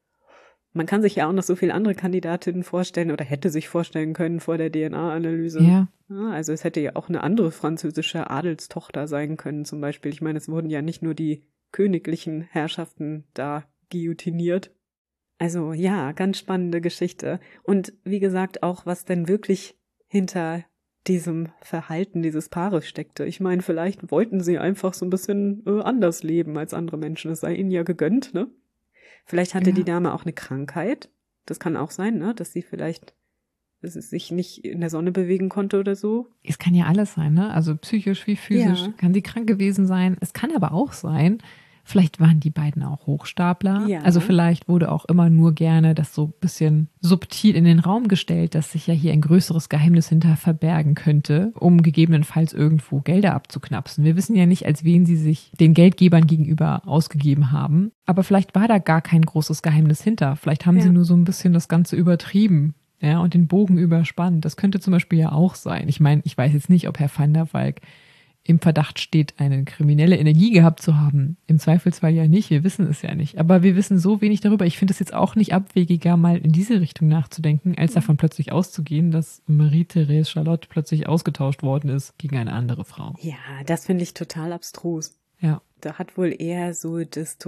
Speaker 3: Man kann sich ja auch noch so viele andere Kandidatinnen vorstellen oder hätte sich vorstellen können vor der D N A-Analyse.
Speaker 2: Ja.
Speaker 3: Ja, also es hätte ja auch eine andere französische Adelstochter sein können zum Beispiel. Ich meine, es wurden ja nicht nur die königlichen Herrschaften da guillotiniert. Also ja, ganz spannende Geschichte. Und wie gesagt, auch was denn wirklich hinter diesem Verhalten dieses Paares steckte. Ich meine, vielleicht wollten sie einfach so ein bisschen äh, anders leben als andere Menschen. Es sei ihnen ja gegönnt, ne? Vielleicht hatte ja. die Dame auch eine Krankheit. Das kann auch sein, ne? Dass sie vielleicht dass sie sich nicht in der Sonne bewegen konnte oder so.
Speaker 2: Es kann ja alles sein, ne? Also psychisch wie physisch ja. kann sie krank gewesen sein. Es kann aber auch sein, vielleicht waren die beiden auch Hochstapler. Ja. Also vielleicht wurde auch immer nur gerne das so ein bisschen subtil in den Raum gestellt, dass sich ja hier ein größeres Geheimnis hinter verbergen könnte, um gegebenenfalls irgendwo Gelder abzuknapsen. Wir wissen ja nicht, als wen sie sich den Geldgebern gegenüber ausgegeben haben. Aber vielleicht war da gar kein großes Geheimnis hinter. Vielleicht haben ja. sie nur so ein bisschen das Ganze übertrieben. Ja, und den Bogen überspannt. Das könnte zum Beispiel ja auch sein. Ich meine, ich weiß jetzt nicht, ob Herr Van der Valk im Verdacht steht, eine kriminelle Energie gehabt zu haben. Im Zweifelsfall ja nicht, wir wissen es ja nicht. Aber wir wissen so wenig darüber. Ich finde es jetzt auch nicht abwegiger, mal in diese Richtung nachzudenken, als davon plötzlich auszugehen, dass Marie-Therese Charlotte plötzlich ausgetauscht worden ist gegen eine andere Frau.
Speaker 3: Ja, das finde ich total abstrus.
Speaker 2: Ja.
Speaker 3: Da hat wohl eher so das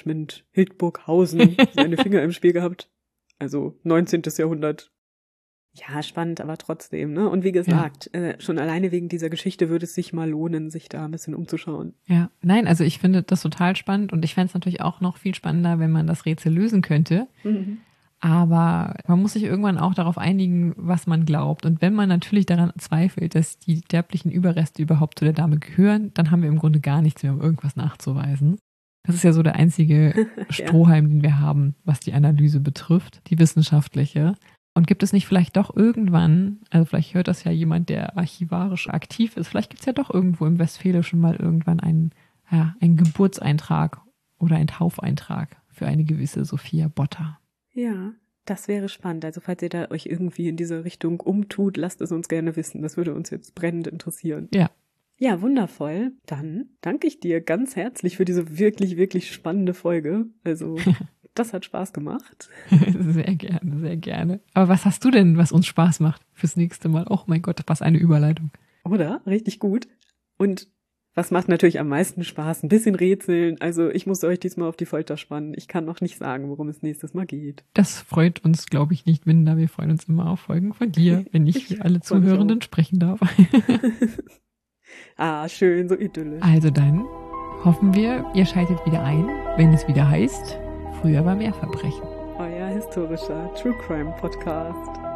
Speaker 3: Tourismusmanagement Hildburghausen seine Finger im Spiel gehabt. Also neunzehntes Jahrhundert. Ja, spannend, aber trotzdem, ne? Und wie gesagt, ja. äh, schon alleine wegen dieser Geschichte würde es sich mal lohnen, sich da ein bisschen umzuschauen.
Speaker 2: Ja, nein, also ich finde das total spannend und ich fände es natürlich auch noch viel spannender, wenn man das Rätsel lösen könnte. Mhm. Aber man muss sich irgendwann auch darauf einigen, was man glaubt. Und wenn man natürlich daran zweifelt, dass die sterblichen Überreste überhaupt zu der Dame gehören, dann haben wir im Grunde gar nichts mehr, um irgendwas nachzuweisen. Das ist ja so der einzige Strohhalm, ja. den wir haben, was die Analyse betrifft, die wissenschaftliche. Und gibt es nicht vielleicht doch irgendwann, also vielleicht hört das ja jemand, der archivarisch aktiv ist, vielleicht gibt es ja doch irgendwo im Westfälischen mal irgendwann einen, ja, einen Geburtseintrag oder einen Taufeintrag für eine gewisse Sophia Botter.
Speaker 3: Ja, das wäre spannend. Also falls ihr da euch irgendwie in diese Richtung umtut, lasst es uns gerne wissen. Das würde uns jetzt brennend interessieren.
Speaker 2: Ja.
Speaker 3: Ja, wundervoll. Dann danke ich dir ganz herzlich für diese wirklich, wirklich spannende Folge. Also das hat Spaß gemacht.
Speaker 2: Sehr gerne, sehr gerne. Aber was hast du denn, was uns Spaß macht fürs nächste Mal? Oh mein Gott, was eine Überleitung.
Speaker 3: Oder? Richtig gut. Und was macht natürlich am meisten Spaß? Ein bisschen rätseln. Also ich muss euch diesmal auf die Folter spannen. Ich kann noch nicht sagen, worum es nächstes Mal geht.
Speaker 2: Das freut uns, glaube ich, nicht minder. Wir freuen uns immer auf Folgen von dir, wenn ich für alle Zuhörenden sprechen darf.
Speaker 3: Ah, schön, so idyllisch.
Speaker 2: Also dann hoffen wir, ihr schaltet wieder ein, wenn es wieder heißt, früher war mehr Verbrechen.
Speaker 3: Euer historischer True Crime Podcast.